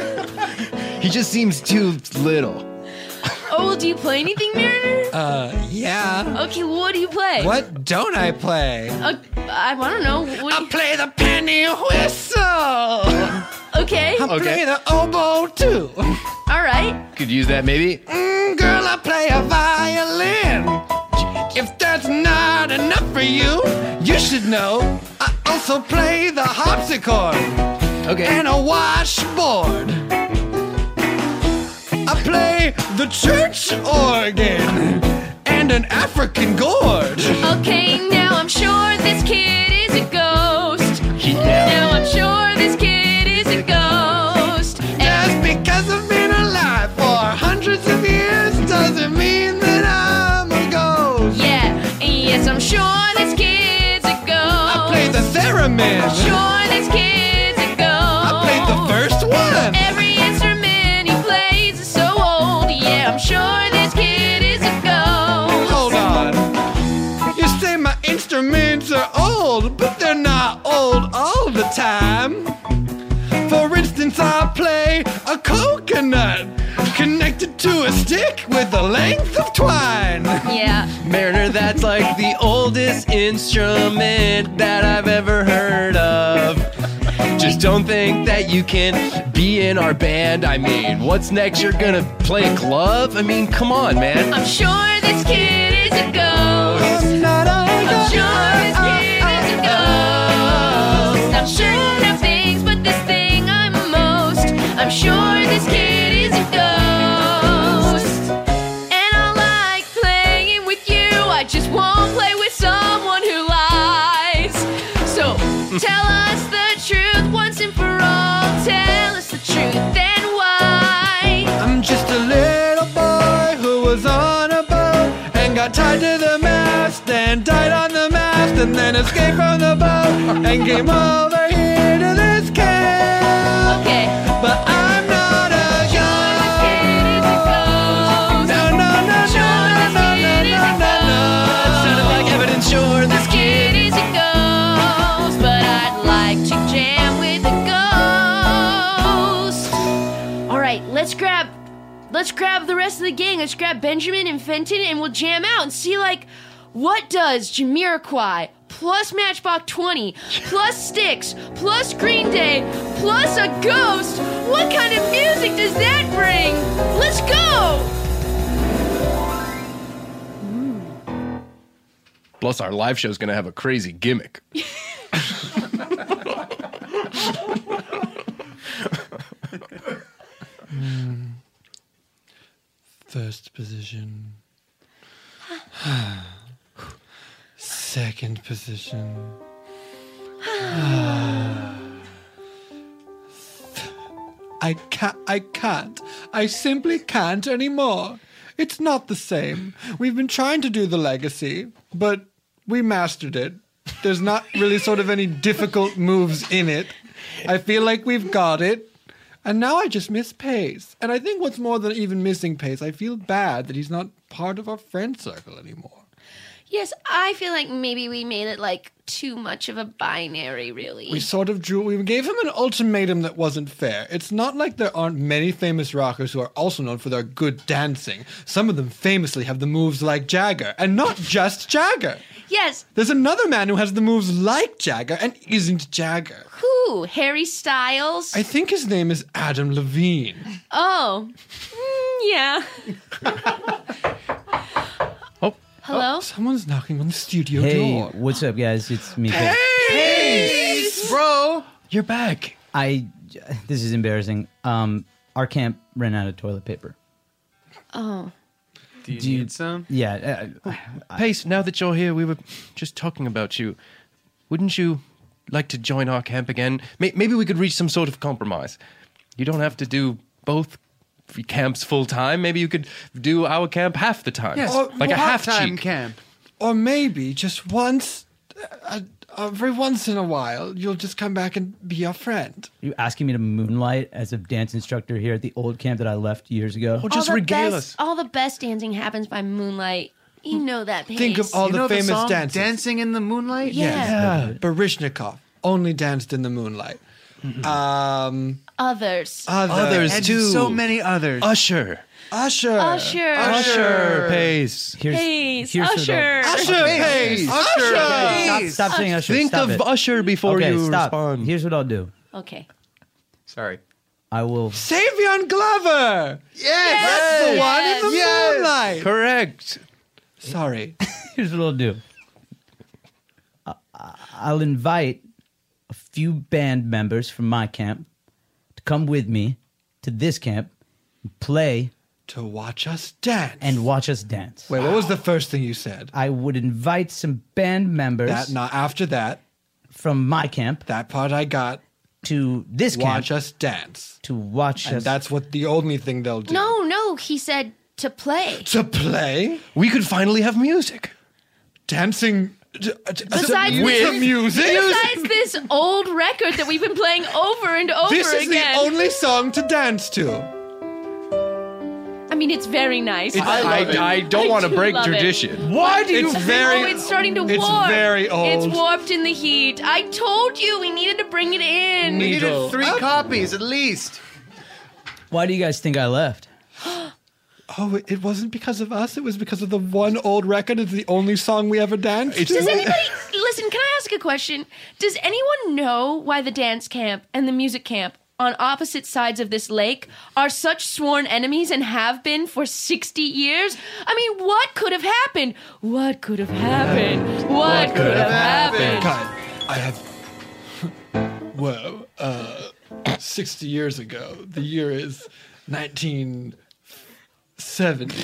He just seems too little. Oh, well, do you play anything, Mariner? Uh, yeah. Okay, well, what do you play? What don't I play? Uh, I, I don't know. What do I you... play the penny whistle. Okay. I Okay. play the oboe too. All right. Could use that maybe. Mm, girl, I play a violin. If that's not enough for you, you should know I also play the harpsichord Okay. and a washboard. I play the church organ and an African gourd. Okay, now I'm sure this kid is a ghost. Yeah. Now I'm sure this kid is a ghost. Just because I've been alive for hundreds of years doesn't mean that I'm a ghost. Yeah, yes, I'm sure this kid's a ghost. I play the theremin. Sure, this kid's a ghost. I played the first one. Every instrument he plays is so old. Yeah, I'm sure this kid is a ghost. Hold on. You say my instruments are old, but they're not old all the time. For instance, I play a coconut connected to a stick with a length of twine. Yeah. Mariner, that's like the oldest instrument that I've ever heard of. Just don't think that you can be in our band. I mean, what's next? You're gonna play a glove? I mean, come on, man. I'm sure this kid is a ghost. I'm not a I'm sure this kid is a ghost. I'm sure of things, but this thing I'm most. I'm sure this kid is a ghost. And I like playing with you. I just won't play with someone who lies. So tell us the truth once and for all. Tell us the truth, then why? I'm just a little boy who was on a boat and got tied to the mast and died on the mast and then escaped from the boat and came over here to this camp. grab, let's grab the rest of the gang. Let's grab Benjamin and Fenton, and we'll jam out and see like, what does Jamiroquai plus Matchbox twenty plus Styx plus Green Day plus a ghost? What kind of music does that bring? Let's go. Plus, our live show's gonna have a crazy gimmick. mm. First position. Second position. I can't, I can't. I simply can't anymore. It's not the same. We've been trying to do the legacy, but we mastered it. There's not really sort of any difficult moves in it. I feel like we've got it. And now I just miss Pace. And I think what's more than even missing Pace, I feel bad that he's not part of our friend circle anymore. Yes, I feel like maybe we made it like too much of a binary, really. We sort of drew, we gave him an ultimatum that wasn't fair. It's not like there aren't many famous rockers who are also known for their good dancing. Some of them famously have the moves like Jagger, and not just Jagger. Yes. There's another man who has the moves like Jagger and isn't Jagger. Who? Harry Styles? I think his name is Adam Levine. Oh. Mm, yeah. Hello? Oh, someone's knocking on the studio hey, door. What's up, guys? It's me. Hey, Pace, bro. You're back. I. This is embarrassing. Um, our camp ran out of toilet paper. Oh. Do you Do need you- some? Yeah. Uh, Pace, now that you're here, we were just talking about you. Wouldn't you like to join our camp again? May- Maybe we could reach some sort of compromise. You don't have to do both camps full time. Maybe you could do our camp half the time. Yes, Or like a half time cheek camp. Or maybe just once, uh, every once in a while, you'll just come back and be our friend. you asking me to moonlight as a dance instructor here at the old camp that I left years ago? Or just all the regale best, us. All the best dancing happens by moonlight. You know that, Pace. Think of all You the know famous the song, dances. Dancing in the Moonlight? Yeah. Yeah. Baryshnikov only danced in the moonlight. Um, Others. others, Others And too. so many others. Usher. Usher. Usher. Usher. Pace. Here's, Pace. here's for the- Usher. Usher. Pace. Usher. Stop, Pace. stop saying Usher. Think Stop of it. Usher before okay, you stop. respond. Here's what I'll do. Okay. Sorry. I will. Savion Glover. Yes. That's the one in the Yes. moonlight. Correct. Sorry. Here's what I'll do. I- I'll invite a few band members from my camp to come with me to this camp and play To watch us dance. and watch us dance. Wait, what was the first thing you said? I would invite some band members That not after that. from my camp That part I got. to this Watch camp us dance. to watch And us. that's what the only thing they'll do. No, no, he said to play. To play We could finally have music. dancing. t- t- Besides with this- the music. Besides this old record that we've been playing over and over This is again. the only song to dance to. I mean, it's very nice. I, I, I don't I want to do break love it. tradition. Why do you? Oh, It's very. it's starting to It's warp. very old. It's warped in the heat. I told you we needed to bring it in. We Needle. needed three copies at least. Why do you guys think I left? Oh, it wasn't because of us. It was because of the one old record. It's the only song we ever danced. It's- to. Does anybody listen? Can I ask a question? Does anyone know why the dance camp and the music camp on opposite sides of this lake are such sworn enemies and have been for sixty years? I mean, what could have happened? What could have happened? What, could have happened? God, I have. Whoa. Uh, sixty years ago. The year is nineteen seventy.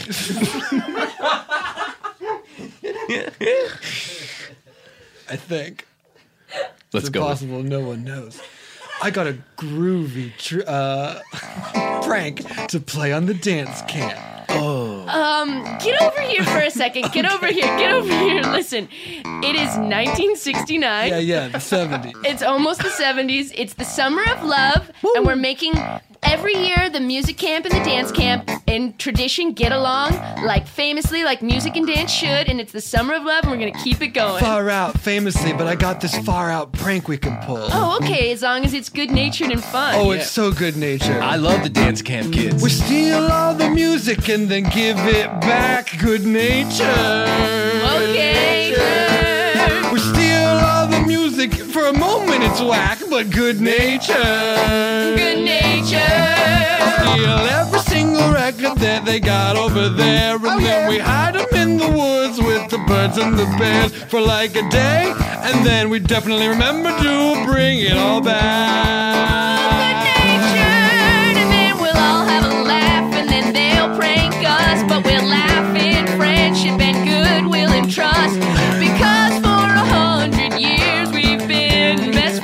I think. Let's it's go. impossible. No one knows. I got a groovy tr- uh, prank to play on the dance camp. Um, get over here for a second. Get over here. Get over here. Listen, it is nineteen sixty-nine. Yeah, yeah, the seventies. It's almost the seventies. It's the summer of love, and we're making every year the music camp and the dance camp. in tradition, get along like famously, like music and dance should, and it's the summer of love, and we're gonna keep it going. Far out, famously, but I got this far out prank we can pull. Oh, okay, as long as it's good natured and fun. Oh, it's so good natured. I love the dance camp kids. We steal all the music and then give it back good nature. Okay. We steal all the music, for a moment it's whack, but good nature. Good nature. Steal every single record that they got over there, and Oh, then yeah. we hide them in the woods with the birds and the bears for like a day, and then we definitely remember to bring it all back. Good natured, and then we'll all have a laugh, and then they'll prank us, but we'll laugh in friendship and goodwill and trust, because for a hundred years we've been best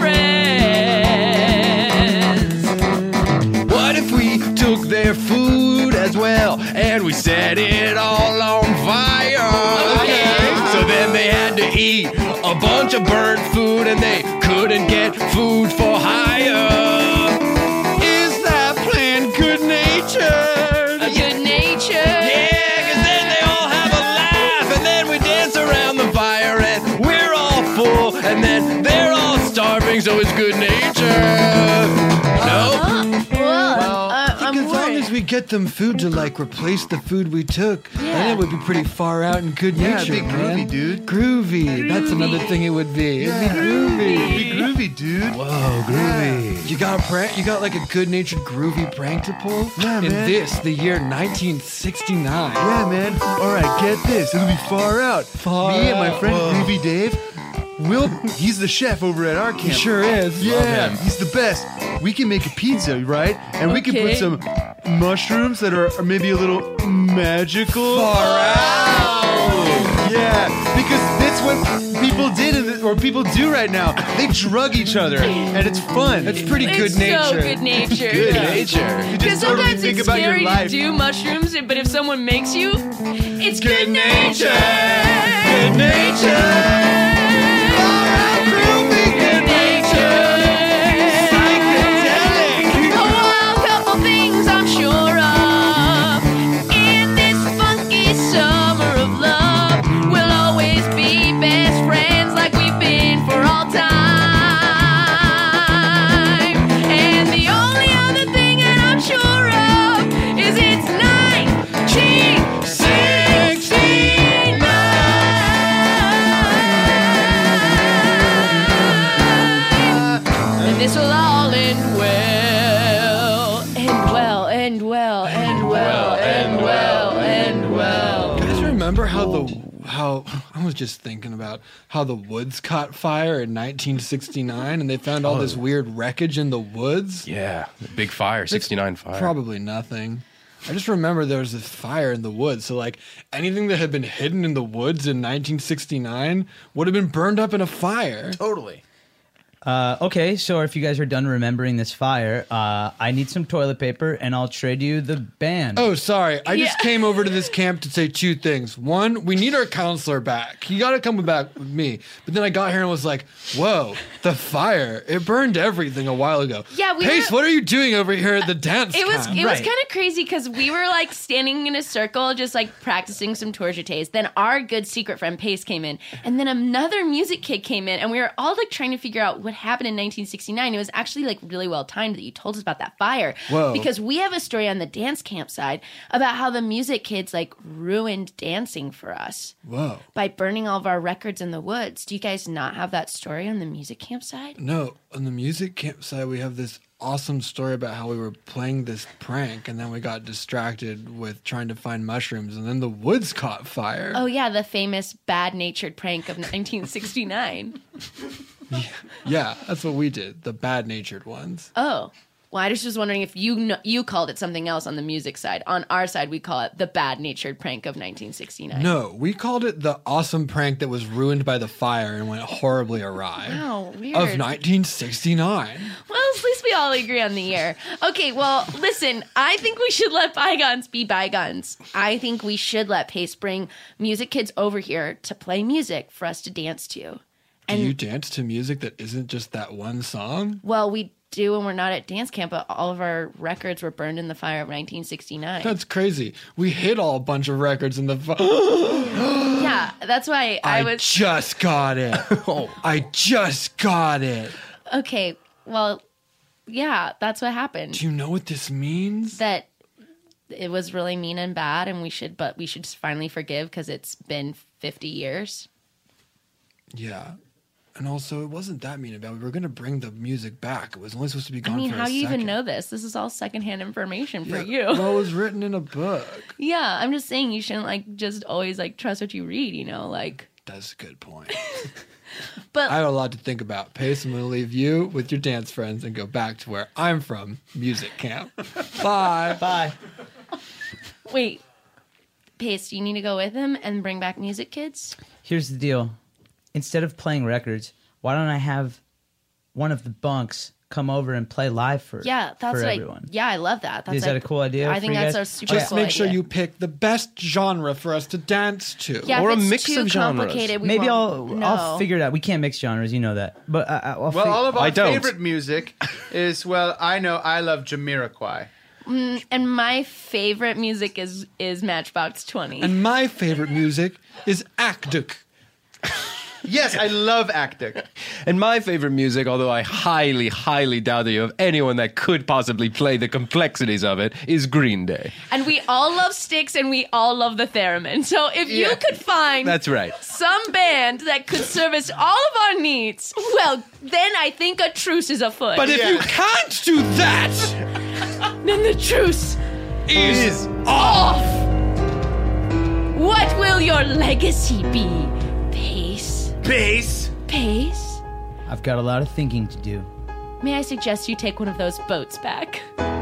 friends. What if we took their food as well and we set it all on fire? Okay. So then they had to eat a bunch of burnt food and they couldn't get food for hire. Is that plan good natured? A good nature. Yeah, cause then they all have a laugh and then we dance around the fire and we're all full and then they're all starving, so it's good nature. No? Well, uh, I think as long as we get them food to like replace the food we took, Yeah. then it would be pretty far out and good Yeah, natured, big man. groovy, dude. Groovy. That's another thing it would be. It'd be groovy. Be groovy, dude. Whoa, groovy. You got a prank? You got like a good natured groovy prank to pull? Yeah, In man. this, the year nineteen sixty-nine. Yeah, man. All right, get this. It'll be far out. Far Me and my out. friend Whoa. Groovy Dave, Will, he's the chef over at our camp. He sure is. Yeah, he's the best. We can make a pizza, right? And we can Okay. put some mushrooms that are, are maybe a little magical. Far out. Yeah, because that's what people did, in the, or people do right now. They drug each other, and it's fun. It's pretty It's good so natured. good natured. Good Yeah. nature. You Because just totally sometimes think it's about your scary to life. do mushrooms, but if someone makes you, it's good, Good nature. nature. Good nature. Far out, groovy, good nature. Psychedelic. Oh, well, a couple things I'm sure of. In this funky summer of love, we'll always be best friends like we've been for all time. And the only other thing that I'm sure of is it's nineteen sixty-nine. And this will all end well, end well, end well, end well, end well, end well. You guys remember how the how I was just thinking about how the woods caught fire in nineteen sixty-nine and they found all this weird wreckage in the woods? Yeah, the big fire, sixty-nine fire. Probably nothing. I just remember there was this fire in the woods. So like anything that had been hidden in the woods in nineteen sixty-nine would have been burned up in a fire. Totally. Uh, okay, so if you guys are done remembering this fire, uh, I need some toilet paper, and I'll trade you the band. Oh, sorry. I just Yeah. came over to this camp to say two things. One, we need our counselor back. He got to come back with me. But then I got here and was like, whoa, the fire. It burned everything a while ago. Yeah, we Pace, were- what are you doing over here at the dance It was camp? it was kind of crazy because we were like standing in a circle, just like practicing some torchetes. Then our good secret friend Pace came in, and then another music kid came in, and we were all like trying to figure out what happened in nineteen sixty-nine. It was actually like really well timed that you told us about that fire. Whoa. Because we have a story on the dance camp side about how the music kids like ruined dancing for us Whoa. by burning all of our records in the woods. Do you guys not have that story on the music camp side? No, on the music campsite, we have this awesome story about how we were playing this prank and then we got distracted with trying to find mushrooms and then the woods caught fire. Oh yeah, the famous bad-natured prank of nineteen sixty-nine. Yeah, that's what we did, the bad-natured ones. Oh, well, I just was wondering if you kn- you called it something else on the music side. On our side, we call it the bad-natured prank of nineteen sixty-nine. No, we called it the awesome prank that was ruined by the fire and went horribly awry. Wow, weird. Of nineteen sixty-nine. Well, at least we all agree on the year. Okay, well, listen, I think we should let bygones be bygones. I think we should let Pace bring music kids over here to play music for us to dance to. Do you dance to music that isn't just that one song? Well, we do when we're not at dance camp, but all of our records were burned in the fire of nineteen sixty-nine. That's crazy. We hid all a bunch of records in the fire. Yeah, that's why I, I was... just got it. Oh, I just got it. Okay, well, yeah, that's what happened. Do you know what this means? That it was really mean and bad, and we should, but we should finally forgive because it's been fifty years. Yeah. And also, it wasn't that mean about it. We were going to bring the music back. It was only supposed to be gone for a I mean, second. how do you even know this? This is all secondhand information for Yeah, you. Well, it was written in a book. Yeah, I'm just saying you shouldn't like just always like trust what you read, you know, like. That's a good point. But I have a lot to think about. Pace, I'm going to leave you with your dance friends and go back to where I'm from, music camp. Bye. Bye. Wait, Pace, do you need to go with him and bring back Music Kids? Here's the deal. Instead of playing records, why don't I have one of the bunks come over and play live for Yeah, that's for what everyone? I, yeah, I love that. That's Is that like- a cool idea I for think you that's guys? a super Just cool make sure idea. you pick the best genre for us to dance to. Yeah, if it's too complicated, we Maybe I'll won't- I'll no. figure it out. We can't mix genres, you know that. But I, I'll Well, fig- all of our favorite music is, well, I know I love Jamiroquai. Mm, and my favorite music is is Matchbox twenty. And my favorite music is Akduk. Yes, I love Akduk. And my favorite music, although I highly, highly doubt that you have anyone that could possibly play the complexities of it, is Green Day. And we all love Styx and we all love the theremin. So if you Yeah. could find That's right. some band that could service all of our needs, well, then I think a truce is afoot. But if you can't do that, then the truce is off. What will your legacy be, Pace? Pace. Pace? I've got a lot of thinking to do. May I suggest you take one of those boats back?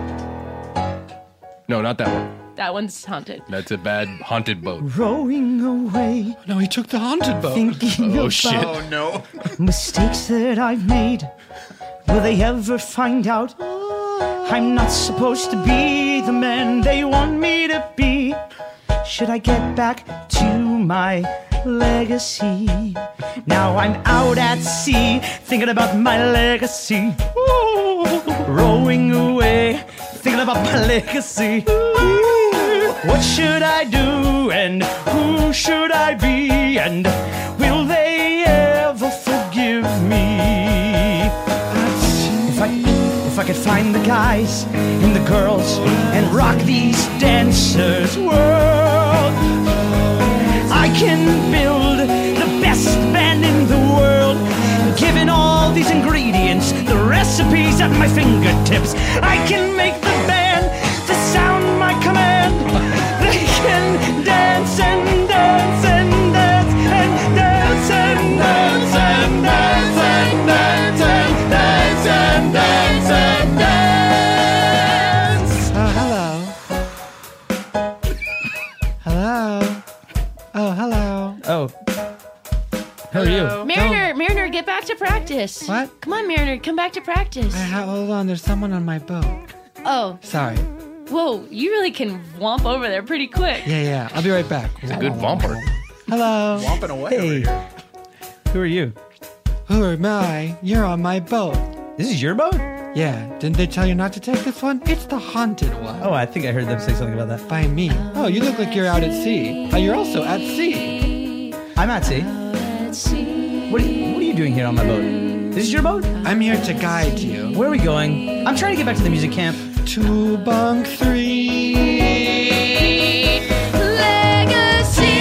No, not that one. That one's haunted. That's a bad haunted boat. Rowing away. No, he took the haunted boat. Thinking Oh, about shit. Oh, no. mistakes that I've made. Will they ever find out? I'm not supposed to be the man they want me to be. Should I get back to my legacy? Now I'm out at sea, thinking about my legacy. Ooh, rowing away, thinking about my legacy. Ooh, what should I do and who should I be? And will they ever forgive me? If I, if I could find the guys and the girls and rock these dancers' world, I can build the best band in the world. Given all these ingredients, the recipes at my fingertips, I can make the band to sound my command. They can dance and dance and dance and dance and dance and dance and dance and dance and dance and dance. Oh, hello. Hello. Oh, hello. Oh. How are you? Mariner, Mariner, get back to practice. What? Come on, Mariner, come back to practice. I ha- hold on, there's someone on my boat. Oh, Sorry. whoa, you really can womp over there pretty quick. Yeah, yeah. I'll be right back. He's a good vomper. Hello. Womping away Hey. over here. Who are you? Who am I? You're on my boat. This is your boat? Yeah. Didn't they tell you not to take this one? It's the haunted one. Oh, I think I heard them say something about that. By me. Oh, you look like you're out at sea. Oh, you're also at sea. I'm at sea. What are, you, what are you doing here on my boat? This is your boat? I'm here to guide you. Where are we going? I'm trying to get back to the music camp. To bunk three. Legacy.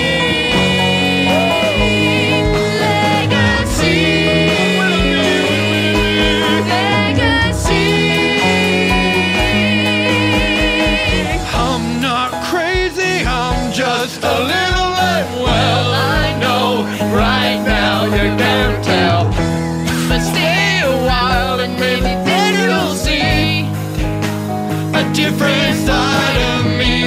Legacy. Legacy. I'm not crazy, I'm just a little late. Well, I know right now you can't tell. But stay a while and maybe then you'll see a different side of me.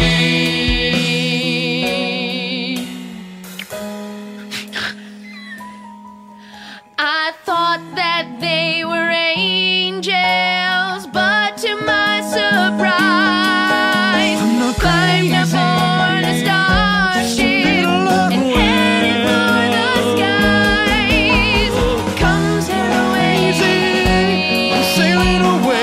I thought that they were angels, but to my surprise, climbed aboard a starship and headed for the skies. Comes Heroin. I'm sailing away.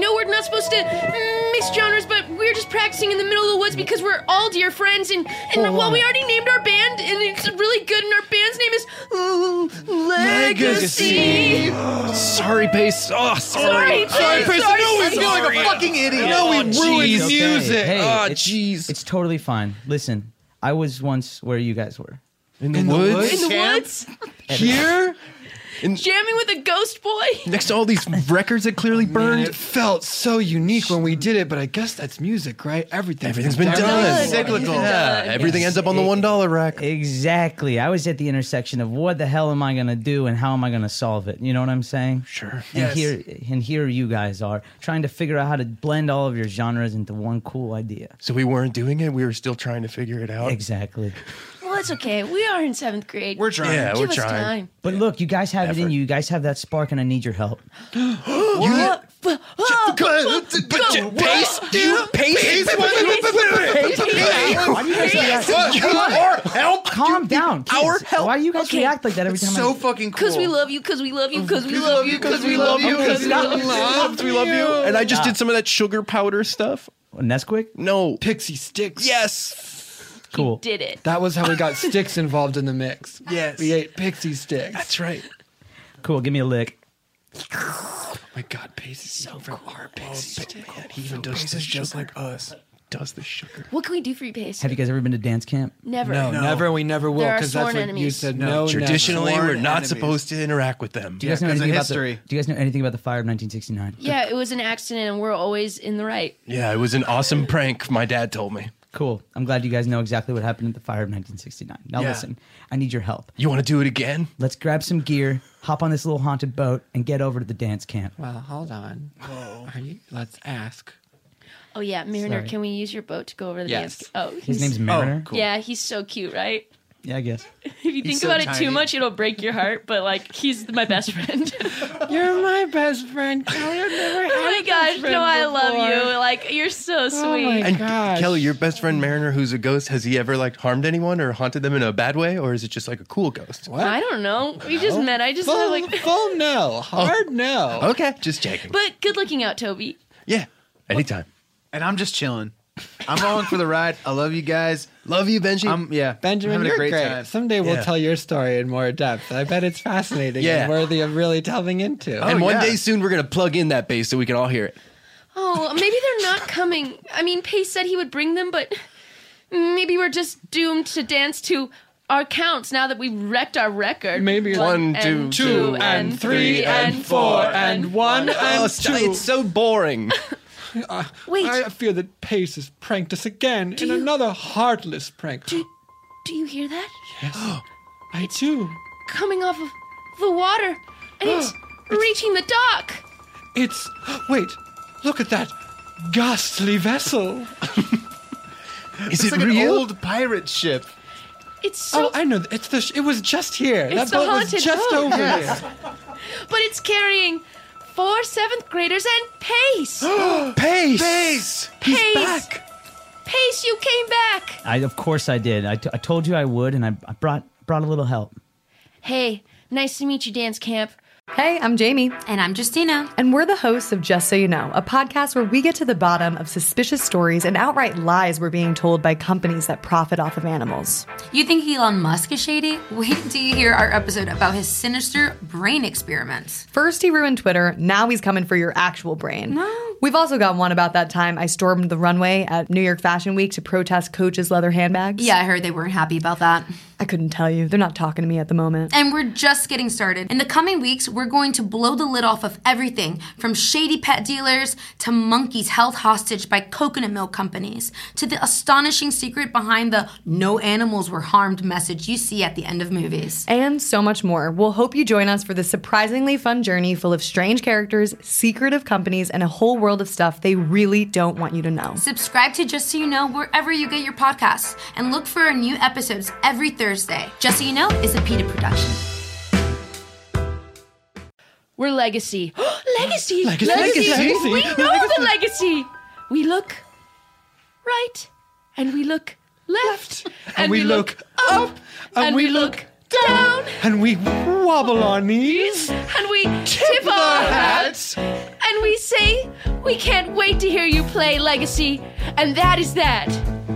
know we're not supposed to mm, mix genres, but we're just practicing in the middle of the woods because we're all dear friends. And, and Hold well, on. we already named our band, and it's really good, and our band's name is uh, Legacy. Sorry, Pace. Oh, sorry. Sorry, sorry, Pace. Pace. Sorry, No, we Pace. feel like a fucking idiot. No, we Oh, ruined jeez. music. Hey, Oh, it's, jeez. It's totally fine. Listen, I was once where you guys were. In the woods? In the woods? Here? Jamming with a ghost boy? Next to all these records that clearly burned. Man, it felt so unique when we did it, but I guess that's music, right? Everything. Everything's been done. Cyclical. Yeah, everything ends up on the one dollar rack. Exactly. I was at the intersection of what the hell am I gonna do and how am I gonna solve it? You know what I'm saying? Sure. And Yes. here and here you guys are trying to figure out how to blend all of your genres into one cool idea. So we weren't doing it. We were still trying to figure it out. Exactly. Well, it's okay. We are in seventh grade. We're trying. Yeah, Give we're us trying. time. But look, you guys have it in you. You guys have that spark, and I need your help. What? But Pace, you Pace, Why do you guys react? Our help. Calm down. kids. Our help. Why do you guys Okay. react like that every time? So I... fucking cool. Because we love you, because we love you, because we love you, because we love you, because we love you. Loves, we love you. And I just did some of that sugar powder stuff. Nesquik? No. Pixie Sticks. Yes. Cool. Did it. That was how we got sticks involved in the mix. Yes. We ate Pixie Sticks. That's right. Cool. Give me a lick. Oh my God, Pace is so from our Pixie Stick. He even does this just like us. Does the sugar. What can we do for you, Pace? Have you guys ever been to dance camp? Never. No, never. We never will There are because that's sworn what you enemies. said. No. No, Traditionally, never. we're Sworn not enemies. supposed to interact with them. Do you guys Yeah, know 'cause anything of about the, history. Do you guys know anything about the fire of nineteen sixty-nine? Yeah, it was an accident, and we're always in the right. Yeah, it was an awesome prank. My dad told me. Cool. I'm glad you guys know exactly what happened at the fire of nineteen sixty-nine. Now Yeah. listen, I need your help. You want to do it again? Let's grab some gear, hop on this little haunted boat, and get over to the dance camp. Well, hold on. Are you? Let's ask. Oh, yeah, Mariner, Sorry. can we use your boat to go over to the Yes. dance? Oh, His he's- name's Mariner. cool. Yeah, he's so cute, right? Yeah, I guess. If you think so about it tiny. too much, it'll break your heart, but, like, he's my best friend. You're my best friend. Kelly. I've never had Oh my a best gosh, friend no, I love before. you. Like, you're so sweet. Oh my And gosh. Kelly, your best friend Mariner, who's a ghost, has he ever like harmed anyone or haunted them in a bad way, or is it just like a cool ghost? What? I don't know. We just met. I just Full, have, like. full no. Hard no. Okay, just checking. But good looking out, Toby. Yeah, anytime. And I'm just chilling. I'm along for the ride. I love you guys. Love you, Benji. I'm yeah, Benjamin, having you're a great, great. time. Someday we'll Yeah. tell your story in more depth. I bet it's fascinating Yeah. and worthy of really delving into. and Oh, one yeah. day soon, we're gonna plug in that bass so we can all hear it. Oh, maybe they're not coming. I mean, Pace said he would bring them, but maybe we're just doomed to dance to our counts now that we wrecked our record. Maybe One, and two, two, two, and three, and four, and one Oh, and stop. two. It's so boring. Wait. I fear that Pace has pranked us again in another heartless prank. Do, do you hear that? Yes, I do. Coming off of the water, and it's reaching the dock. It's wait, look at that ghastly vessel. Is It's it like an real? old pirate ship. It's so, Oh, I know. It's the. It was just here. It's that the boat was haunted just boat. over Yes. here. but it's carrying four seventh graders and Pace. Pace. Pace. He's Pace. back. Pace, you came back. I, of course I did. I, t- I told you I would, and I, I brought brought a little help. Hey, nice to meet you, Dance Camp. Hey, I'm Jamie. And I'm Justina. And we're the hosts of Just So You Know, a podcast where we get to the bottom of suspicious stories and outright lies we're being told by companies that profit off of animals. You think Elon Musk is shady? Wait until you hear our episode about his sinister brain experiments. First he ruined Twitter, now he's coming for your actual brain. We've also got one about that time I stormed the runway at New York Fashion Week to protest Coach's leather handbags. Yeah, I heard they weren't happy about that. I couldn't tell you. They're not talking to me at the moment. And we're just getting started. In the coming weeks, we're going to blow the lid off of everything from shady pet dealers to monkeys held hostage by coconut milk companies to the astonishing secret behind the no animals were harmed message you see at the end of movies. And so much more. We'll hope you join us for this surprisingly fun journey full of strange characters, secretive companies, and a whole world of stuff they really don't want you to know. Subscribe to Just So You Know wherever you get your podcasts and look for our new episodes every Thursday. Just So You Know is a PETA production. We're Legacy. Legacy! Legacy, Legacy! Legacy, We know Legacy. the Legacy! We look right, and we look left, And we look up, and and we we look down, and we wobble our knees, and we tip our hats, and we say, we can't wait to hear you play Legacy, and that is that.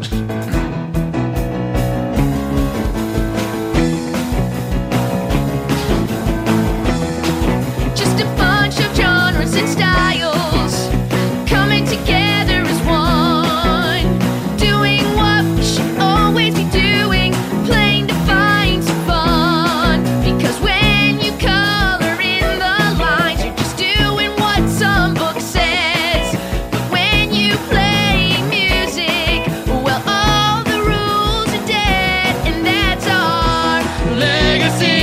Just a bunch of genres and styles coming together as one, doing what we should always be doing, playing to find some fun. Because when you color in the lines, you're just doing what some book says. But when you play music, well, all the rules are dead, and that's our legacy.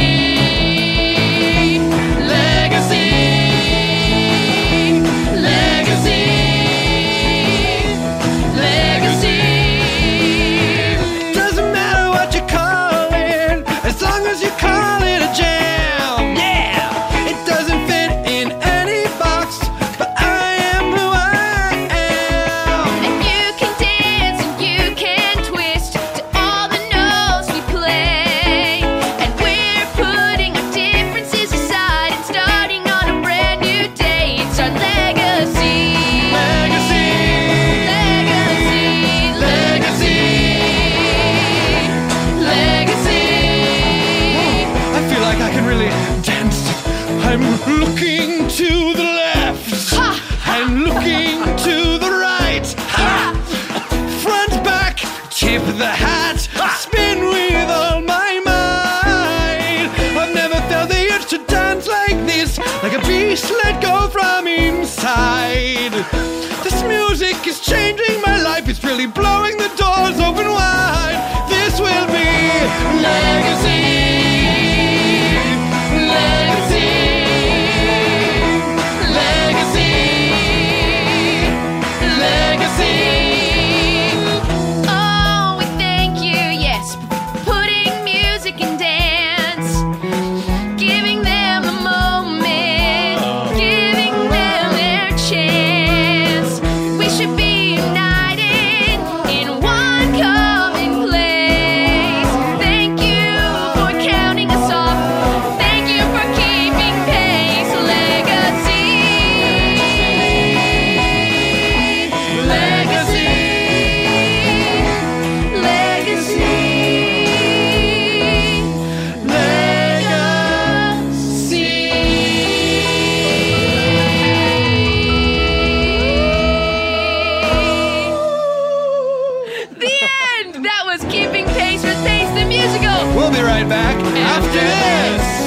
Legacy. Legacy. Legacy. Doesn't matter what you call it, as long as you call it a jam. Yeah, it doesn't fit in any box, but I am who I am. And you can dance and you can twist to all the notes we play. And we're putting our differences aside and starting on a brand new day. It's our legacy. Legacy. Legacy. Legacy. Legacy. I feel like I can really dance. I'm looking to the left. I'm looking to the right. Ha! Front, back, tip the hat. Spin with all my might. I've never felt the urge to dance like this, like a beast let go from inside. This music is changing my life. It's really blowing the doors open wide. This will be legacy. Legacy. Legacy. Legacy. Oh, we thank you, yes, for putting music and dance, giving them a moment, giving them their chance. We should be united in one common place. Thank you for counting us off. Thank you for keeping pace. Legacy. Legacy. The end! That was Keeping Pace with Pace the Musical. We'll be right back after this.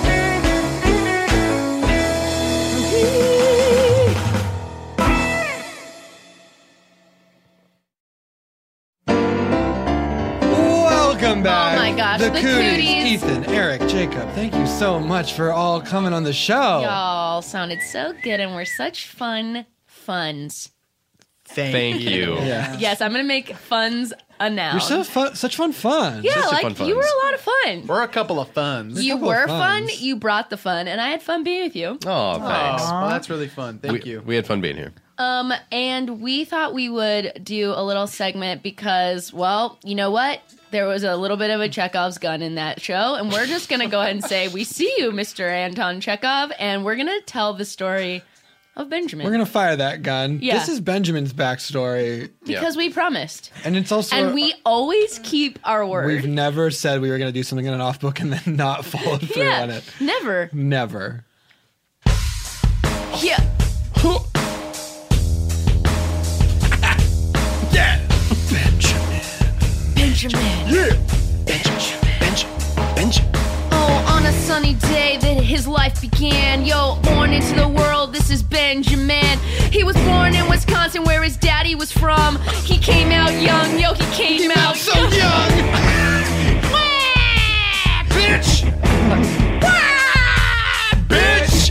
Welcome back. Oh my gosh, the, the Cooties. Cooties. Ethan, Eric, Jacob, thank you so much for all coming on the show. Y'all sounded so good, and we're such fun funs. Thank, Thank you. Yeah. Yes, I'm gonna make funs a noun. You're so fun, such fun fun. yeah, such a like fun you were funs. a lot of fun. We're a couple of funs. You couple of were fun. funs. You brought the fun, and I had fun being with you. Oh, thanks. Oh, well, that's really fun. Thank we, you. we had fun being here. Um, and we thought we would do a little segment because, well, you know what? There was a little bit of a Chekhov's gun in that show, and we're just gonna go ahead and say, "We see you, Mister Anton Chekhov," and we're gonna tell the story of Benjamin. We're gonna fire that gun. Yeah. This is Benjamin's backstory, because we promised, and it's also and we always keep our word. we've never said we were gonna do something in an off book and then not follow through yeah, on it. never. Never. Yeah. Yeah. Benjamin. Benjamin. Yeah. Benjamin. Benjamin. Benjamin. Oh, on a sunny day that his life began. Yo, born into the world, this is Benjamin. He was born in Wisconsin where his daddy was from. He came out young, yo, he came, out, so young. Wah! Bitch. Wah! Bitch.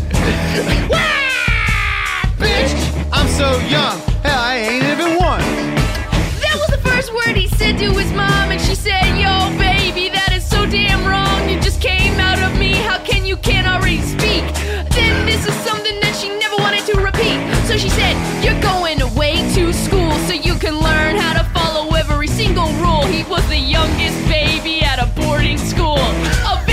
Wah! Bitch! I'm so young. Hell, I ain't even one. That was the first word he said to his mom, and she said, yo, baby, that is so damn wrong. You just came out of me, how can you can't already speak? Then this is something that she never wanted to repeat. So she said, you're going away to school so you can learn how to follow every single rule. He was the youngest baby at a boarding school. A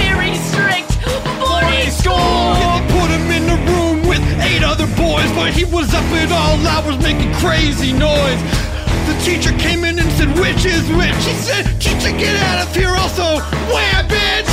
was up at all hours making crazy noise. The teacher came in and said, which is which? He said, teacher, get out of here. Also, wham, bitch!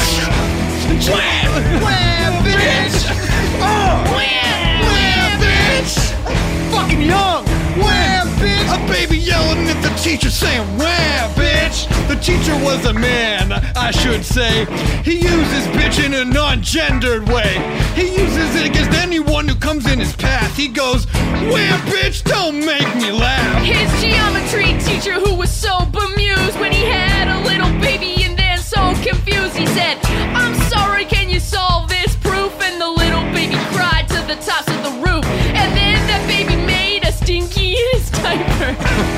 Wham! Wham, bitch! Oh! Wham! Wham, bitch! Fucking young! Wham, bitch! A baby yelling at the teacher saying, wham, bitch! The teacher was a man, I should say. He uses bitch in a non-gendered way. He uses it against anyone who comes in his path. He goes, wham, bitch, don't make me laugh. His geometry teacher, who was so bemused when he had a little baby and then so confused, he said, I'm sorry, can you solve this proof? And the little baby cried to the tops of the roof. And then that baby made a stinky in his diaper.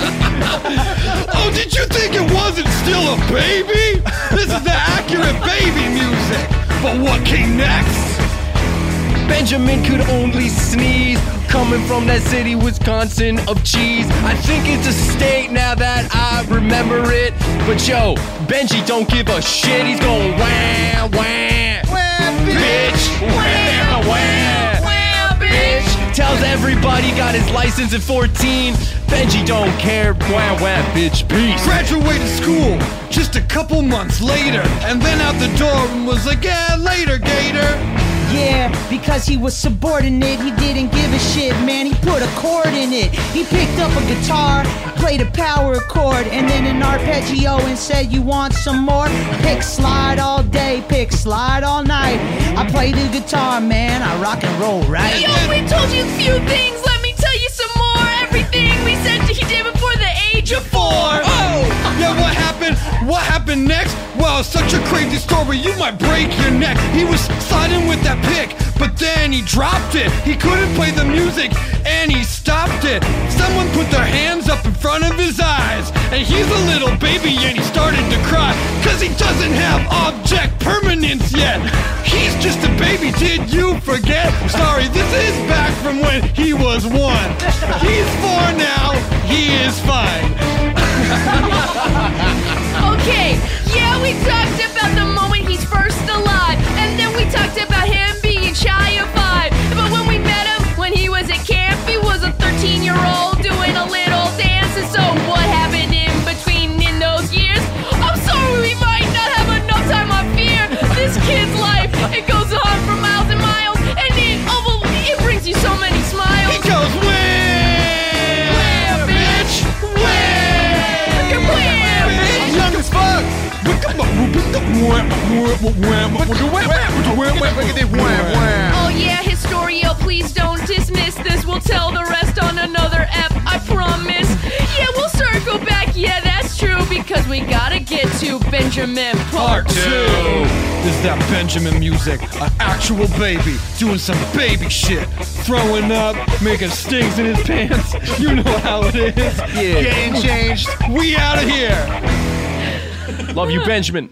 Oh, did you think it wasn't still a baby? This is the accurate baby music. But what came next? Benjamin could only sneeze, coming from that city, Wisconsin, of cheese. I think it's a state now that I remember it. But yo, Benji don't give a shit. He's going wham, wham, wham, bitch, wham, wham, wham, bitch. Tells everybody got his license at fourteen. Benji don't care, wham, wham, bitch, peace. Graduated school just a couple months later, and then out the door and was like, yeah, later, Gator. Yeah, because he was subordinate, he didn't give a shit, man, he put a chord in it. He picked up a guitar, played a power chord, and then an arpeggio and said, you want some more? Pick slide all day, pick slide all night. I play the guitar, man, I rock and roll, right? Yo, we told you a few things, let me tell you some more. Everything we said he did before the age of four. Oh, yeah, what happened? What happened next? Well, it's such a crazy story, you might break your neck. He was sliding with that pick, but then he dropped it. He couldn't play the music, and he stopped it. Someone put their hands up in front of his eyes, and he's a little baby, and he started to cry, cause he doesn't have object permanence yet. He's just a baby, did you forget? Sorry, this is back from when he was one. He's four now, he is fine. Okay, yeah, we talked about the moment he's first alive, and then we talked about him being shy of five. But when we met him, when he was at camp, he was a thirteen-year-old doing a little dance. And so what happened in between in those years? I'm sorry, we might not have enough time. I fear this kid's life, it goes on for miles and miles, and it, oh, it brings you so many smiles. He goes, wham, wham, bitch, wham, wham, bitch. Young as fuck. Oh yeah, Historio, please don't dismiss this. We'll tell the rest on another ep, I promise. Yeah, we'll circle back, yeah, that's true, because we gotta get to Benjamin Part two. This is that Benjamin music, an actual baby doing some baby shit, throwing up, making stings in his pants. You know how it is. Yeah. Getting changed. We out of here. Love you, Benjamin.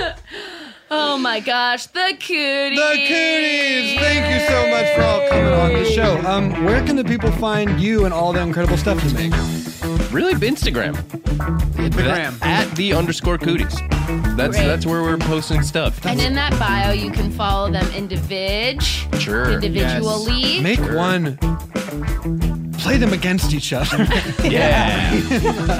Oh my gosh, the cooties. The cooties. Thank you so much for all coming on the show. Um, where can the people find you and all the incredible stuff you make? Really, Instagram. Instagram. At the underscore cooties. That's Great. that's where we're posting stuff. And in that bio, you can follow them individ, Sure. individually. Yes. Make one. Play them against each other. Yeah.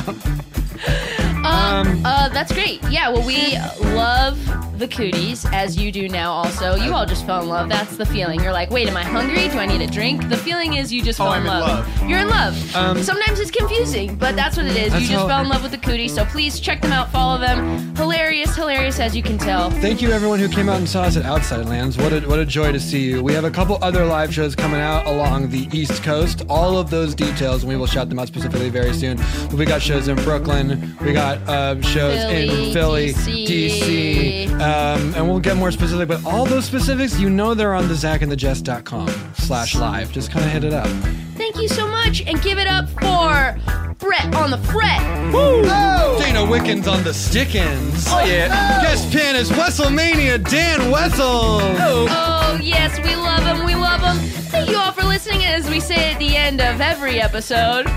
Um, uh, that's great. Yeah, well, we love the cooties, as you do now also. You all just fell in love. That's the feeling. You're like, wait, am I hungry? Do I need a drink? The feeling is you just Oh, fell I'm in in love. love. You're in love. Um, Sometimes it's confusing, but that's what it is. That's You just how- fell in love with the cooties, so please check them out, follow them. Hilarious, hilarious, as you can tell. Thank you, everyone who came out and saw us at Outside Lands. What a, what a joy to see you. We have a couple other live shows coming out along the East Coast. All of those details, and we will shout them out specifically very soon. But we got shows in Brooklyn. We got uh, shows Philly, in Philly, D C. D C, um, and we'll get more specific. But all those specifics, you know, they're on the zach and the jess dot com slash live. Just kind of hit it up. Thank you so much, and give it up for Brett on the fret. Woo! Oh. Dana Wickens on the stick-ins. Oh, yeah. Guest pianist Wesselmania Dan Wessel. Oh. Oh, yes, we love him, we love him. Thank you all for listening, as we say at the end of every episode.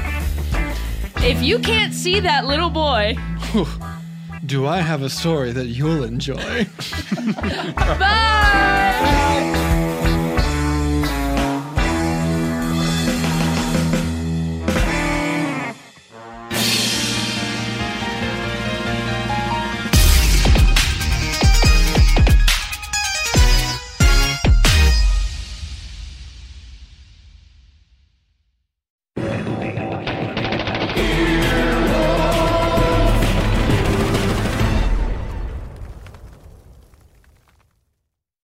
If you can't see that little boy... Do I have a story that you'll enjoy? Bye!